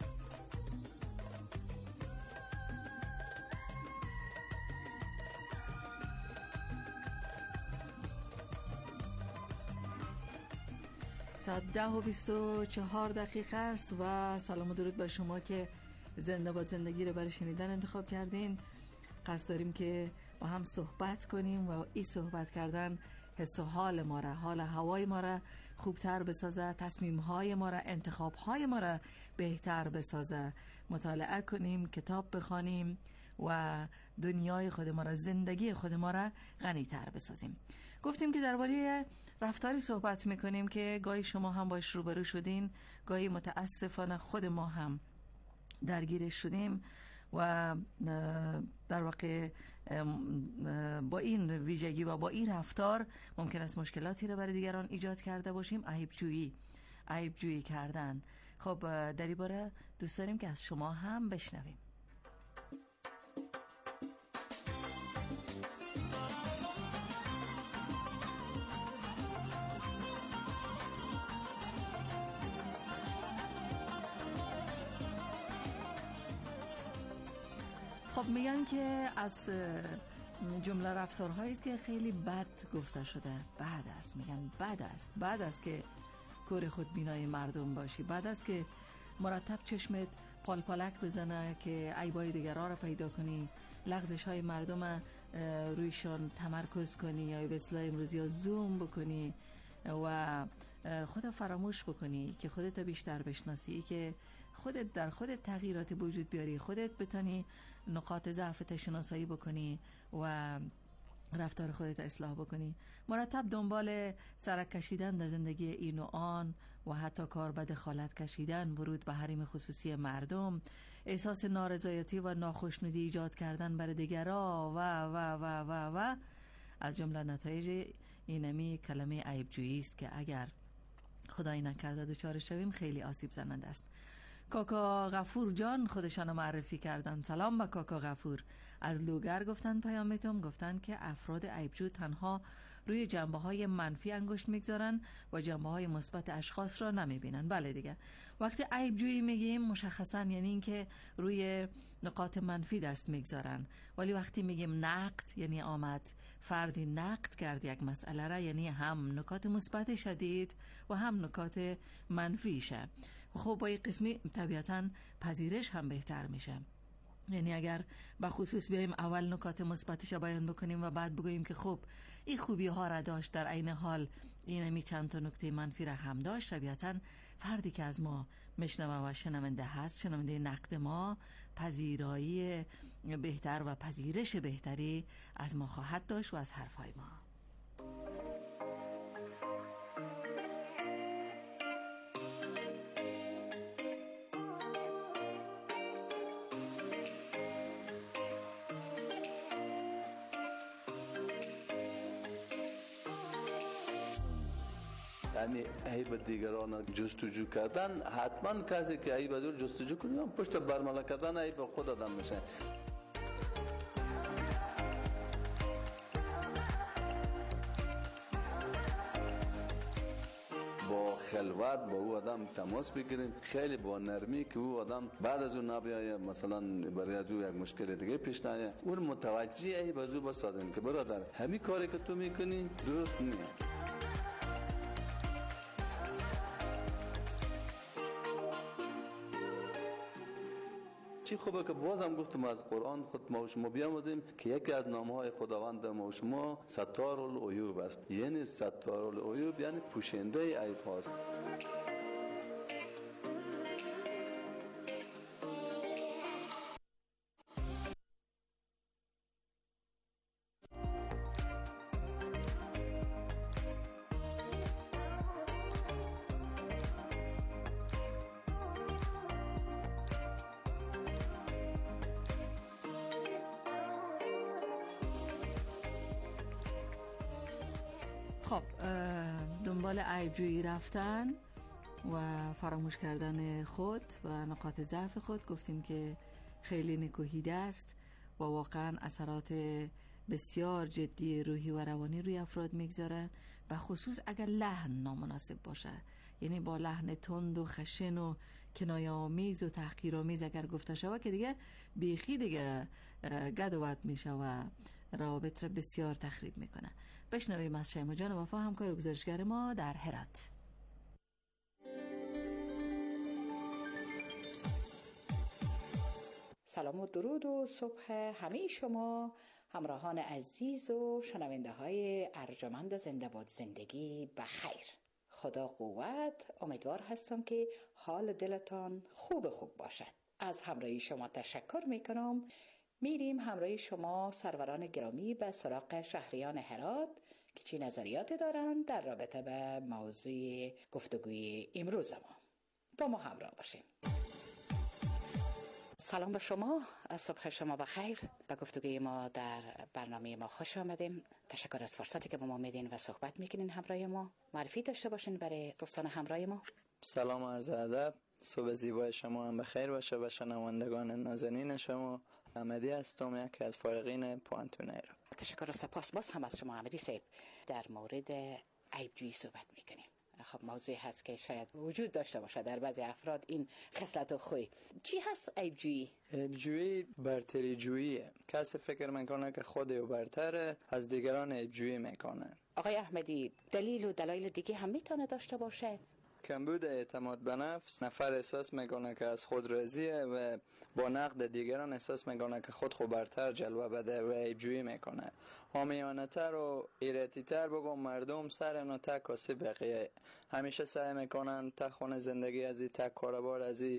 ساعت 10:24 است و سلام و درود به شما که زنده باد زندگی رو برای شنیدن انتخاب کردین. قصد داریم که با هم صحبت کنیم و این صحبت کردن حس و حال ما را، حال هوای ما را خوبتر بسازه، تصمیم های ما را، انتخاب های ما را بهتر بسازه. مطالعه کنیم، کتاب بخوانیم و دنیای خود ما را، زندگی خود ما را غنی تر بسازیم. گفتیم که درباره رفتاری صحبت میکنیم که گاهی شما هم باش روبرو شدین، گاهی متاسفانه خود ما هم درگیرش شدیم و در واقع با این ویژگی و با این رفتار ممکن است مشکلاتی را برای دیگران ایجاد کرده باشیم. عیب جویی کردن. خب در این باره دوست داریم که از شما هم بشنویم. خب میگن که از جمله رفتارهایی است که خیلی بد گفته شده، بد است. میگن بد است که کور خود بینای مردم باشی، بد است که مرتب چشمت پالپالک بزنه که عیبای دیگران را پیدا کنی، لغزش های مردم رویشان تمرکز کنی یا به اصطلاح امروزی ها زوم بکنی و خودت فراموش بکنی که خودت بیشتر بشناسی، که خودت در خودت تغییرات وجود بیاری، خودت بتانی نقاط ضعفت شناسایی بکنی و رفتار خودت اصلاح بکنی، مرتب دنبال سرک کشیدن در زندگی این و آن و حتی کار به دخالت کشیدن، ورود به حریم خصوصی مردم، احساس نارضایتی و ناخوشنودی ایجاد کردن برای دیگران و از جمله نتایج اینمی کلمه عیب‌جویی است که اگر خدایی نکرده دچار شویم خیلی آسیب زننده است. کاکا غفور جان خودشانو معرفی کردن. سلام با کاکا غفور از لوگر گفتن پیامتون، گفتن که افراد عیب‌جو تنها روی جنبه‌های منفی انگشت میگذارن و جنبه‌های مثبت اشخاص را نمیبینن. بله دیگه، وقتی عیب‌جویی میگیم مشخصا یعنی این که روی نقاط منفی دست میگذارن، ولی وقتی میگیم نقد یعنی آمد فردی نقد کرد یک مسئله را، یعنی هم نکات مثبت شدید و هم نکات منفیشه. خب با این قسمی طبیعتاً پذیرش هم بهتر میشه. یعنی اگر به خصوص بیایم اول نکات مثبتش رو بیان بکنیم و بعد بگوییم که خب این خوبی ها را داشت، در عین حال اینمی چند تا نکته منفی را هم داشت، طبیعتاً فردی که از ما میشنوه و شنونده هست، شنونده نقد ما، پذیرایی بهتر و پذیرش بهتری از ما خواهد داشت و از حرفهای ما. یعنی عیب دیگران جستجو کردن، حتما کسی که عیب دور جستجو کنه پشت برملا کردن عیب خود آدم میشه. با خلوت با او آدم تماس بگیریم، خیلی با نرمی که او آدم بعد از اون نبیایه مثلا برای از او یک مشکل دیگه پیش نیاد، اون متوجه عیب از او بسازیم که برادر همین کاری که تو میکنی درست نیست. چی خوبه که بازم گفتم از قرآن خود ما و شما بیاموزیم که یکی از نامهای خداوند ما و شما ستار العیوب است. یعنی ستار العیوب یعنی پوشنده عیب هاست. خب دنبال عیب‌جویی رفتن و فراموش کردن خود و نقاط ضعف خود گفتیم که خیلی نکوهیده است و واقعا اثرات بسیار جدی روحی و روانی روی افراد میگذاره، به خصوص اگر لحن نامناسب باشه، یعنی با لحن تند و خشن و کنایه‌آمیز و تحقیرآمیز اگر گفته شود که دیگه بیخی دیگه گد و ود میشه و روابط را بسیار تخریب میکنه. بشنویم از شیما جان وفا، همکار گزارشگر ما در هرات. سلام و درود و صبح همه شما همراهان عزیز و شنونده های ارجمند زنده باد زندگی بخیر. خدا قوت، امیدوار هستم که حال دلتان خوب باشد. از همراهی شما تشکر میکنم. میریم همراه شما سروران گرامی به سراغ شهریان هرات که چی نظریاتی دارند در رابطه به موضوع گفتگوی امروز ما. با ما همراه باشیم. سلام به شما، صبح شما بخیر. به گفتگوی ما در برنامه ما خوش آمدیم. تشکر از فرصتی که به ما میدین و صحبت میکنین همراه ما. معرفی داشته باشین برای دوستان همراه ما. سلام و عرض ادب. صبح زیبای شما هم بخیر باشه و شنوندگان نازنین شما. احمدی هستم، یکی از فارغین پوانتون ایران. تشکر و سپاس باز هم از شما احمدی صاحب. در مورد عیب‌جویی صحبت میکنیم. خب موضوعی هست که شاید وجود داشته باشه در بعضی افراد این خصلت و خوی. چی هست عیب‌جویی؟ عیب‌جویی برتری جوییه. کسی فکر میکنه که خودی و برتره، از دیگران عیب‌جویی میکنه. آقای احمدی، دلیل و دلایل دیگه هم میتونه داشته باشه؟ کمبود اعتماد به نفس، نفر احساس میکنه که از خود راضیه و با نقد دیگران احساس میکنه که خود برتر جلوه بده و عیب‌جویی میکنه. حامیانه‌تر و ایرتی‌تر بگم مردم سر اینو تک واسه بقیه همیشه سعی میکنن تک خونه زندگی ازی، تک کاروبار ازی،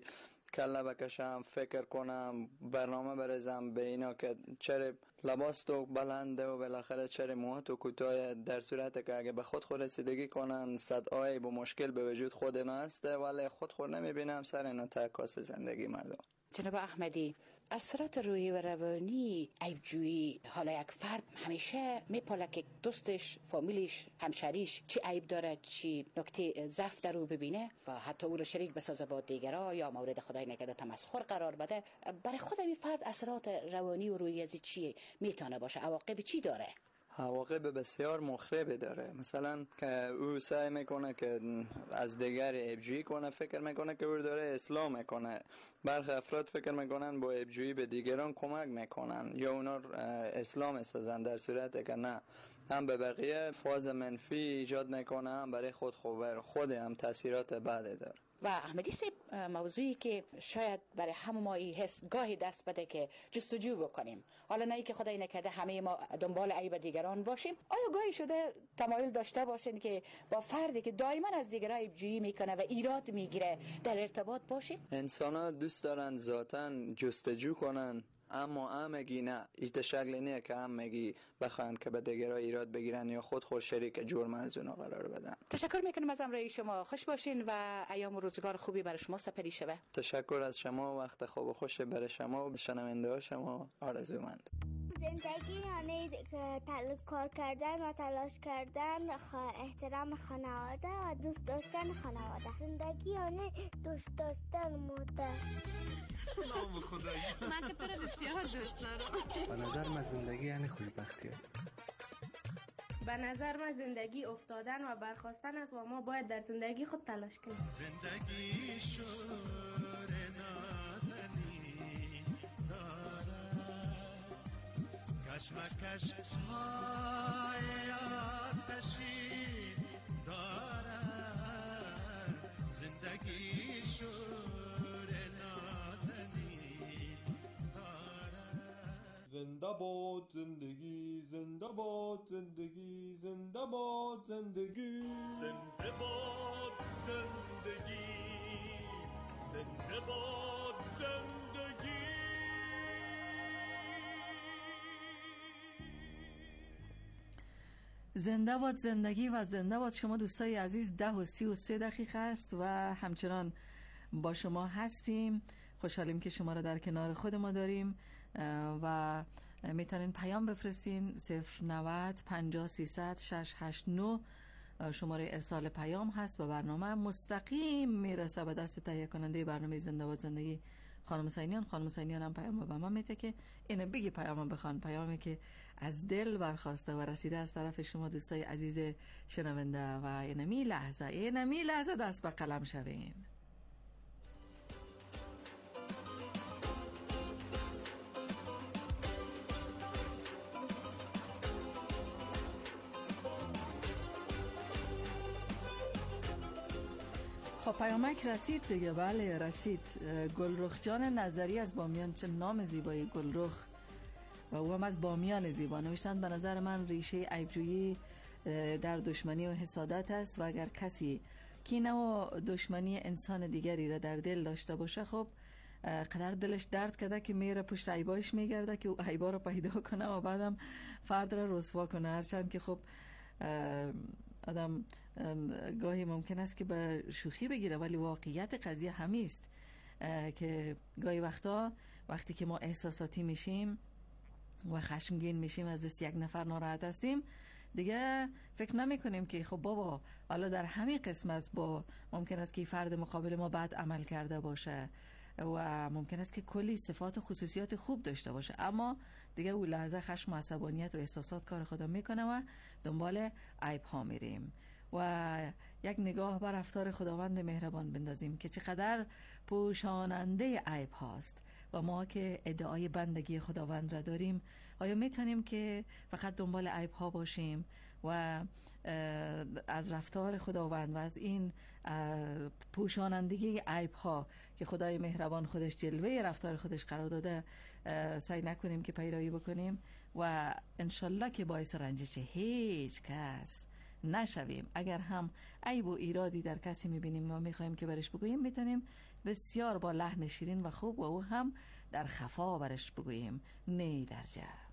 کله بکشم، فکر کنم، برنامه بریزم به اینا که چرا لباس تو بلنده و بالاخره چرا موها تو کوتاه، در صورتی که اگه به خود رسیدگی کنن صد عیب و مشکل به وجود خود اینا هسته، ولی خود نمیبینم سر اینا تعکاس زندگی مردم. جناب احمدی، اثرات روحی و روانی عیبجویی، حالا یک فرد همیشه میپاله که دوستش، فامیلیش، همشریش چی عیب داره، چی نکته ضعف در او ببینه و حتی او رو شریک بسازه با دیگرها یا مورد خدای نکرده تمسخر قرار بده. برای خود این فرد اثرات روانی و روحی از چی میتونه باشه؟ عواقب چی داره؟ عواقب بسیار مخرب داره. مثلا که او سعی میکنه که از دیگر عیبجویی کنه، فکر میکنه که او داره اصلاح میکنه. برخی افراد فکر میکنن با عیبجویی به دیگران کمک میکنن یا اونا اصلاح میسازن، در صورتی که نه، هم به بقیه فاز منفی ایجاد میکنه، هم برای خود هم تاثیرات بعدی داره. و احمدی صاحب، موضوعی که شاید برای همه ما این حس گاهی دست بده که جستجو بکنیم، حالا نه که خدای نکرده همه ما دنبال عیب دیگران باشیم، آیا گاهی شده تمایل داشته باشین که با فردی که دائما از دیگران عیبجویی میکنه و ایراد میگیره در ارتباط باشین؟ انسان‌ها دوست دارن ذاتاً جستجو کنن، اما همگی نه. ایت شکل نیه که همگی بخواهن که به دیگرها ایراد بگیرن یا خود شریک جرم از اونا قرار بدن. تشکر میکنم از همراهی شما. خوش باشین و ایام و روزگار خوبی برای شما سپری شوه. تشکر از شما، وقت خوب و خوش برای شما و شنونده ها شما آرزومند. زندگی یعنی کار کردن و تلاش کردن، احترام خانواده و دوست داشتن خانواده. زندگی یعنی دوست داشتن مادر. نام خدایی. من که تو رو بسیار دوست دارم. به نظر من زندگی یعنی خوشبختی است. به نظر من زندگی افتادن و برخاستن است و ما باید در زندگی خود تلاش کنیم. زندگی شور نازنین دارد، کشمکش های آتشین دارد. زندگی شور نازنین دارد. زنده باد زندگی، زنده باد زندگی، زنده باد زندگی، زنده باد زندگی، زنده باد زندگی. زنده باد زندگی و زنده باد شما دوستای عزیز. 10:33 است و همچنان با شما هستیم. خوشحالیم که شما را در کنار خود ما داریم و میتونین پیام بفرستین 090 50 300 689 شماره ارسال پیام هست و برنامه مستقیم میرسه به دست تهیه کننده برنامه زنده باد زندگی خانم سینیان. خانم سینیان هم پیام به من میده که اینو بگی پیام بخوان، پیامی که از دل برخواسته و رسیده از طرف شما دوستای عزیز شنونده و اینمی لحظه دست به قلم شوین. خب پیامک رسید دیگه. بله رسید. گلرخ جان نظری از بامیان، چه نام زیبایی، گلرخ، و او هم از بامیان زیبا. نوشتند به نظر من ریشه عیبجویی در دشمنی و حسادت است و اگر کسی کینه و دشمنی انسان دیگری را در دل داشته باشه، خب قدر دلش درد کرده که میره پشت عیبایش میگرده که او عیبا رو پیدا کنه و بعدم فرد را رسوا کنه. هرچند که خب آدم گاهی ممکن است که به شوخی بگیره، ولی واقعیت قضیه همیست که گاهی وقتی که ما احساساتی میشیم و خشمگین میشیم، از دست یک نفر ناراحت هستیم، دیگه فکر نمی کنیم که خب بابا حالا در همین قسمت با ممکن است که فرد مقابل ما بد عمل کرده باشه و ممکن است که کلی صفات و خصوصیات خوب داشته باشه، اما دیگه اون لحظه خشم و عصبانیت و احساسات کار خودم میکنه و دنبال عیب ها میریم و یک نگاه بر رفتار خداوند مهربان بندازیم که چقدر پوشاننده عیب هاست و ما که ادعای بندگی خداوند را داریم، آیا میتونیم که فقط دنبال عیب ها باشیم و از رفتار خداوند و از این پوشانندگی عیب ها که خدای مهربان خودش جلوه رفتار خودش قرار داده سعی نکنیم که پیروی بکنیم و انشالله که باعث رنجش هیچ کس نشویم. اگر هم عیب و ایرادی در کسی میبینیم و میخوایم که برش بگوییم، میتونیم بسیار با لحن شیرین و خوب و او هم در خفا برش بگوییم نی در جمع.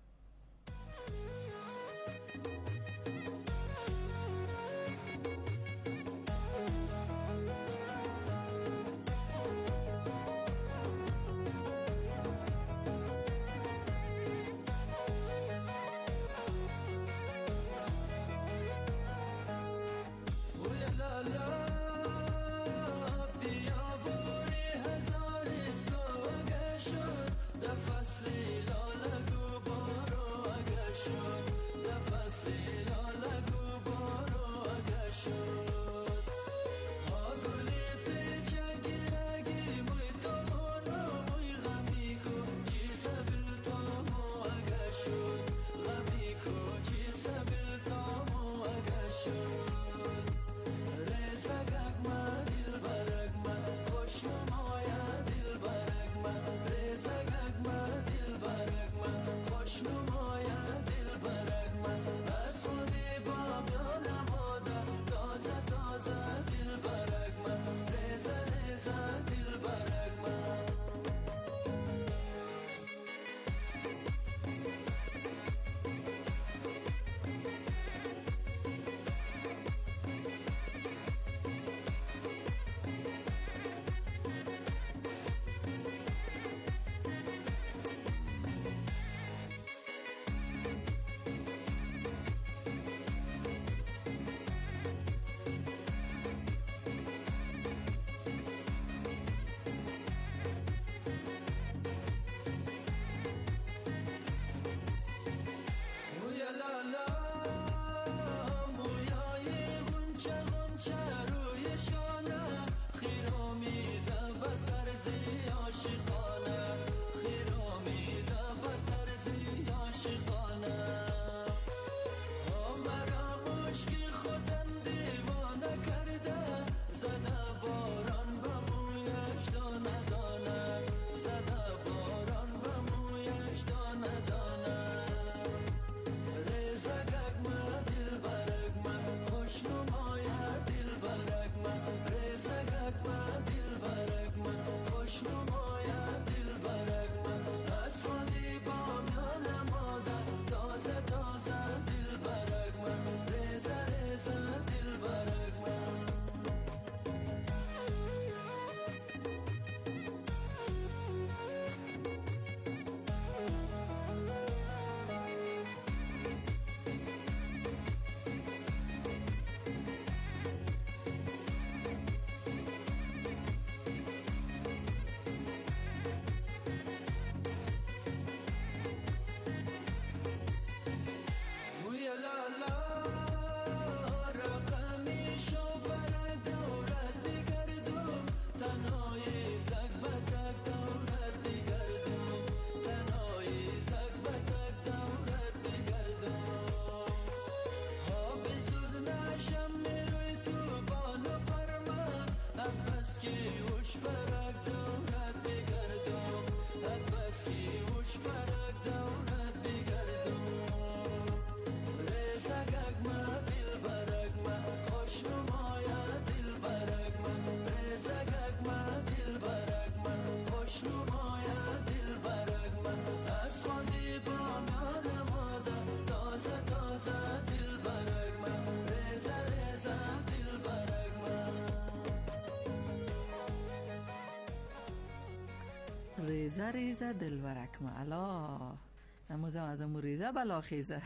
ریزه ریزه دلبرک معلا نموزم از امو ریزه بلا خیزه.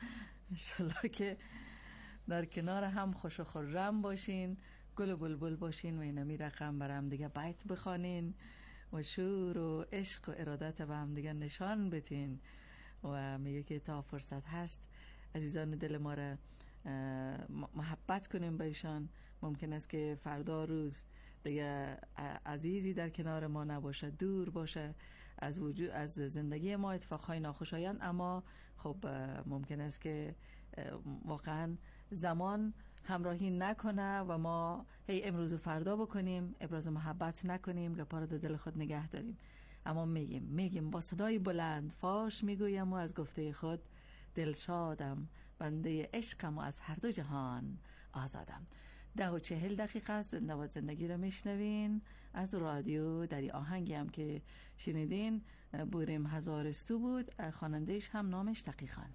انشالله که در کنار هم خوش و خرم باشین، گل و بلبل باشین و اینمی رقم برام دیگه بیت بخوانین و شور و عشق و ارادت به هم دیگه نشان بتین و میگه که تا فرصت هست عزیزان دل ما را محبت کنیم به ایشان. ممکن است که فردا روز دیگه عزیزی در کنار ما نباشه، دور باشه از زندگی ما، اتفاقهای ناخوشایند، اما خب ممکن است که واقعا زمان همراهی نکنه و ما هی امروز و فردا بکنیم، ابراز محبت نکنیم، گپا رو در دل خود نگه داریم. اما میگیم با صدای بلند فاش میگویم و از گفته خود دلشادم، بنده عشقم و از هر دو جهان آزادم. 10:40 است. زنده باد زندگی رو میشنوین از رادیو. در این آهنگی هم که شنیدین بوریم هزارستو بود، خواننده‌اش هم نامش تقی خان.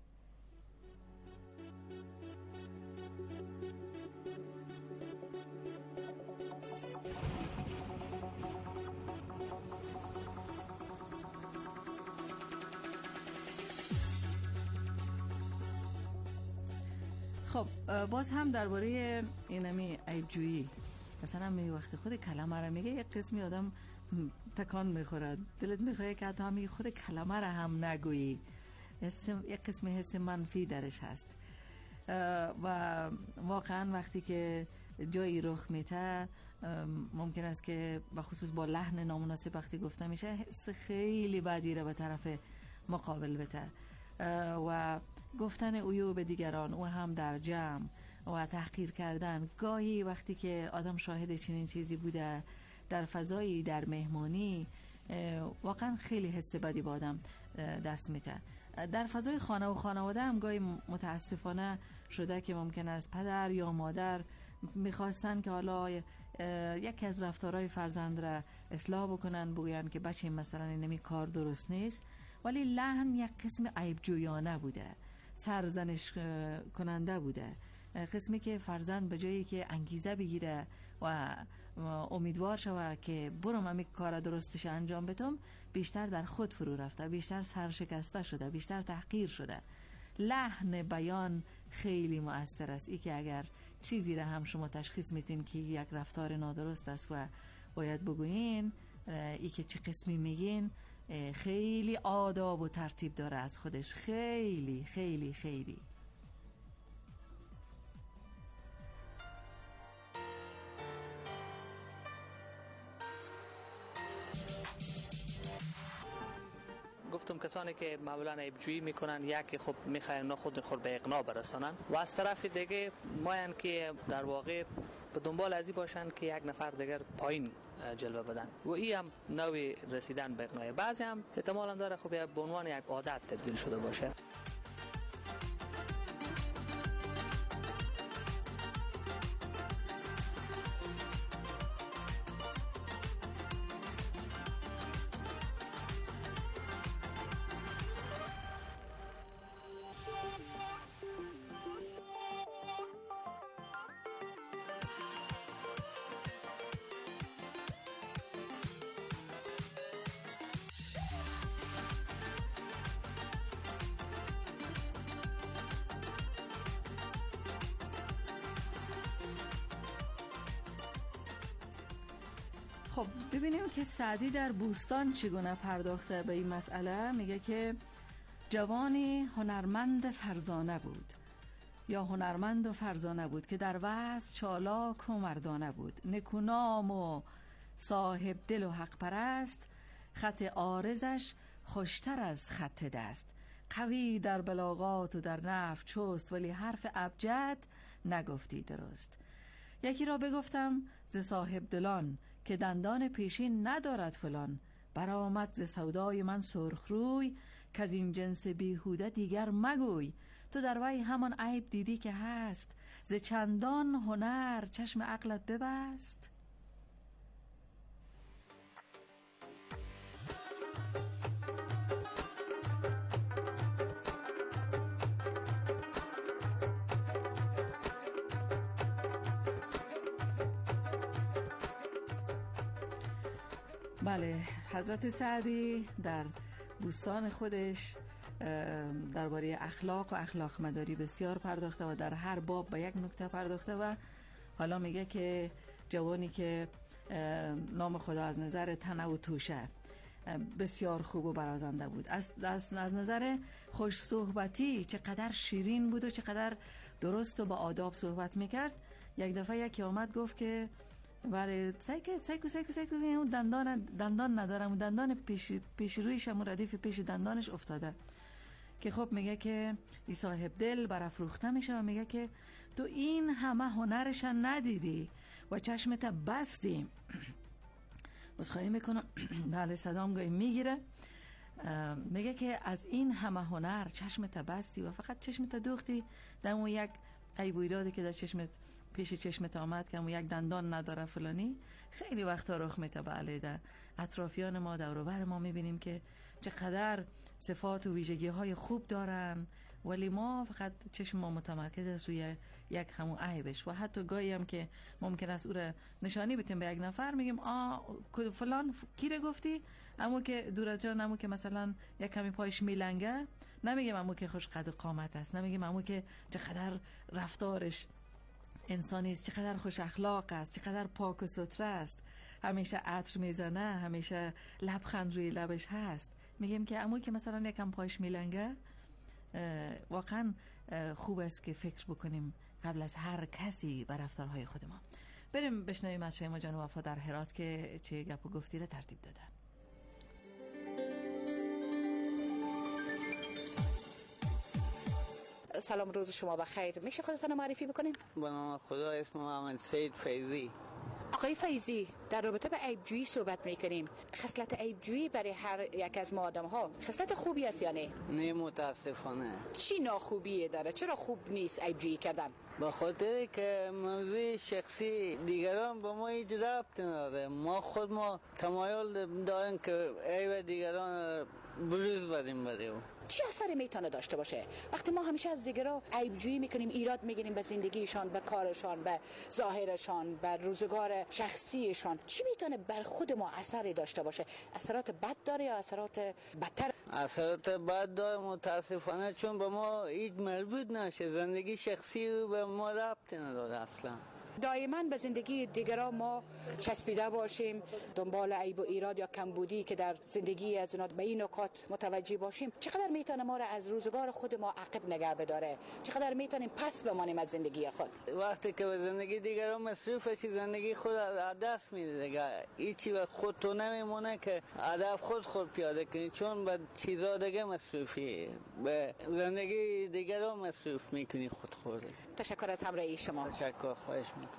خب باز هم درباره اینمی عیبجویی، مثلا می وقت خود کلمه را میگه یک قسمی آدم تکان میخورد، دلت میخواد که حتی همین خود کلمه را هم نگویی، یک قسم حس منفی درش هست و واقعا وقتی که جایی رخ میته ممکن است که بخصوص با لحن نامناسب وقتی گفته میشه حس خیلی بدی را به طرف مقابل بده و گفتن اویو به دیگران و هم در جمع و تحقیر کردن. گاهی وقتی که آدم شاهد چنین چیزی بوده در فضایی، در مهمانی، واقعا خیلی حس بدی با آدم دست میده. در فضای خانه و خانواده هم گاهی متاسفانه شده که ممکن است پدر یا مادر میخواستن که حالا یکی از رفتارهای فرزند را اصلاح بکنن، بگوین که بچه مثلا اینمی کار درست نیست، ولی لحن یک قسم عیب جویانه بوده، سرزنش کننده بوده، قسمی که فرزند به جایی که انگیزه بگیره و امیدوار شوه که برم همی کار درستش انجام بدم، بیشتر در خود فرو رفته، بیشتر سرشکسته شده، بیشتر تحقیر شده. لحن بیان خیلی مؤثر است. ای که اگر چیزی را هم شما تشخیص میتین که یک رفتار نادرست است و باید بگوین، ای که چه قسمی میگین خیلی آداب و ترتیب داره از خودش، خیلی خیلی خیلی. گفتم کسانی که معمولا عیبجویی میکنن، یکی خب میخواین خود خود به اقناع برسانن و از طرف دیگه ماین که در واقع به دنبال ازی باشن که یک نفر دیگر پایین جلوه بدن و این هم نوع رسیدن به اقناع. بعضی هم احتمالاً داره خب به عنوان یک عادت تبدیل شده باشه. خب ببینیم که سعدی در بوستان چگونه پرداخته به این مسئله. میگه که جوانی هنرمند فرزانه بود یا هنرمند و فرزانه بود که در وضع چالاک و مردانه بود، نکونام و صاحب دل و حق پرست، خط عارضش خوشتر از خط دست، قوی در بلاغات و در نحو چست، ولی حرف ابجد نگفتی درست. یکی را بگفتم ز صاحب دلان که دندان پیشین ندارد فلان، برآمد ز سودای من سرخ روی که از این جنس بیهوده دیگر مگوی. تو در وی همان عیب دیدی که هست، ز چندان هنر چشم عقلت ببست. بله، حضرت سعدی در بوستان خودش درباره اخلاق و اخلاق مداری بسیار پرداخته و در هر باب به یک نکته پرداخته و حالا میگه که جوانی که نام خدا از نظر تنه و توشه بسیار خوب و برازنده بود، از نظر خوش صحبتی چقدر شیرین بود و چقدر درست و با آداب صحبت میکرد. یک دفعه یکی آمد گفت که بله سیکو اون دندان ندارم، اون دندان پیش رویش هم ردیف پیش دندانش افتاده. که خب میگه که ای صاحب دل برافروخته میشه و میگه که تو این همه هنرش ندیدی و چشمت بستی. بس خواهی میکنم بله صدام گاهی میگیره. میگه که از این همه هنر چشمت بستی و فقط چشمت دوختی در اون یک عیب و ایرادی که در چشمت پیش چشمت آمد که یک دندان نداره فلانی، خیلی وقتا رخ میده. بله، در اطرافیان ما، دور و بر ما میبینیم که چقدر صفات و ویژگی های خوب دارن، ولی ما فقط چشم ما متمرکز است روی یک همون عیبش. و حتی گاهی هم که ممکن است او را نشانی بدیم به یک نفر، میگیم فلان کی رو گفتی؟ اما که دور از جان، اما که مثلا یک کمی پایش میلنگه، نمیگیم اما که خوش قد و قامت است، نمیگیم اما که چقدر رفتارش انسانی است، چقدر خوش اخلاق است، چقدر پاک و ستره است، همیشه عطر میزنه، همیشه لبخند روی لبش هست. میگیم که اما که مثلا یکم پایش میلنگه. واقعا خوب است که فکر بکنیم قبل از هر کسی بر رفتارهای خود ما. بریم بشنویم از شیما جان وفا در هرات که چه گپ و گفتی را ترتیب دادن. سلام، روز شما بخیر. میشه خودتون معرفی بکنین؟ به نام خدا، اسمم محمد سید فیضی. آقای فیضی، در رابطه به عیبجویی صحبت میکنیم. خصلت عیبجویی برای هر یک از ما آدم ها خصلت خوبی است یا نه؟ نه، متاسفانه. چی ناخوبیه داره؟ چرا خوب نیست عیبجویی کردن؟ به خاطر که موضوع شخصی دیگران به ما هیچ ربط نداره. ما تمایل داریم که عیب دیگران بروز بدیم برای او. چی اثری میتونه داشته باشه وقتی ما همیشه از دیگران عیبجویی میکنیم، ایراد میگیریم به زندگیشان، به کارشان، به ظاهرشان، به روزگار شخصیشان؟ چی میتونه بر خود ما اثری داشته باشه؟ اثرات بد داره یا اثرات بدتر؟ اثرات بد داره متاسفانه، چون به ما هیچ مربوط نشه. زندگی شخصی به ما ربط نداره اصلا. دائما به زندگی دیگران ما چسبیده باشیم، دنبال عیب و ایراد یا کمبودی که در زندگی از اونها به این نکات متوجه باشیم، چقدر میتونه ما را از روزگار خود ما عقب نگه بداره؟ چقدر میتونیم پس بمانیم از زندگی خود؟ وقتی که به زندگی دیگران مصروف شی، زندگی خود از دست میده دیگه. هیچی به خود تو نمیمونه که هدف خود پیاده کنی، چون به چیزا دیگه مصروفی، به زندگی دیگران مصروف میکنی خود. تشکر از همراهی شما. تشکر، خواهش میکنم.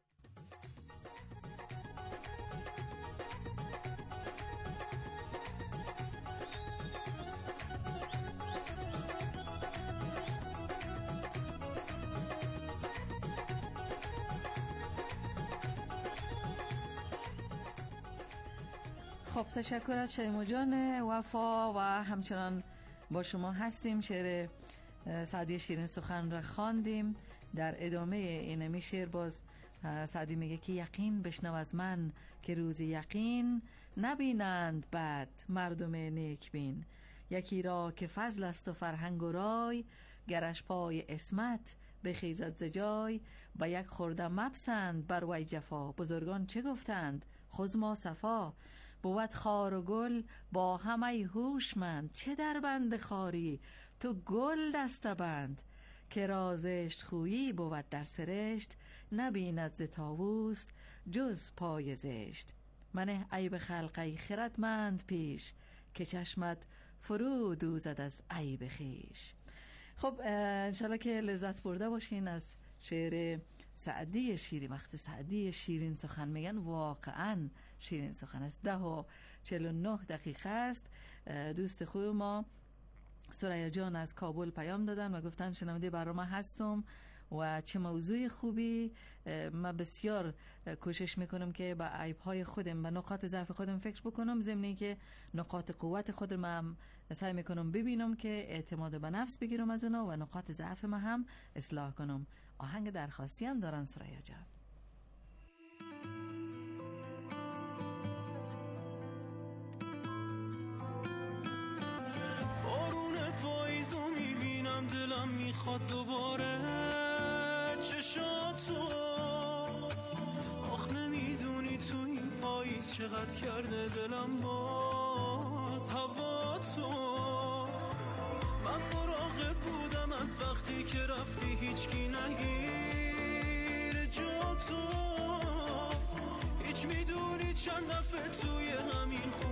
خب، تشکر از شیما جان وفا و همچنان با شما هستیم. شعر سعدی شیرین سخن را خواندیم. در ادامه اینمی شعر باز سعدی میگه که یقین بشنو از من که روز یقین نبینند بد مردم نیک بین. یکی را که فضل است و فرهنگ و رای، گرش پای اسمت بخیزد ز جای. با یک خورده مپسند بر وی جفا، بزرگان چه گفتند خود ما صفا. بود خار و گل با همه هوشمند، چه در بند خاری تو گل دسته بند. که رازشت خویی بود در سرشت، نبیند ز طاووس جز پای زشت. من عیب خلقی خردمند پیش، که چشمت فرو دوزد از عیب خیش. خب، انشالله که لذت برده باشین از شعر سعدی شیرین. وقت سعدی شیرین سخن میگن واقعا شیرین سخن است. 10:49 است. دوست خوب ما سریا جان از کابل پیام دادن و گفتن شنونده برنامه هستم و چه موضوع خوبی. من بسیار کوشش میکنم که با عیب‌های خودم و نقاط ضعف خودم فکر بکنم، ضمن که نقاط قوت خودم هم سعی میکنم ببینم که اعتماد به نفس بگیرم از اونا و نقاط ضعف ما هم اصلاح کنم. آهنگ درخواستی هم دارن سریا جان. دلم میخواد دوباره چشاتو، آخ نمیدونی تو این پاییز چقدر کرده دلم باز هوا تو. من مراقب بودم از وقتی که رفتی هیچکی نگیر جا تو. هیچ میدونی چند دفعه توی همین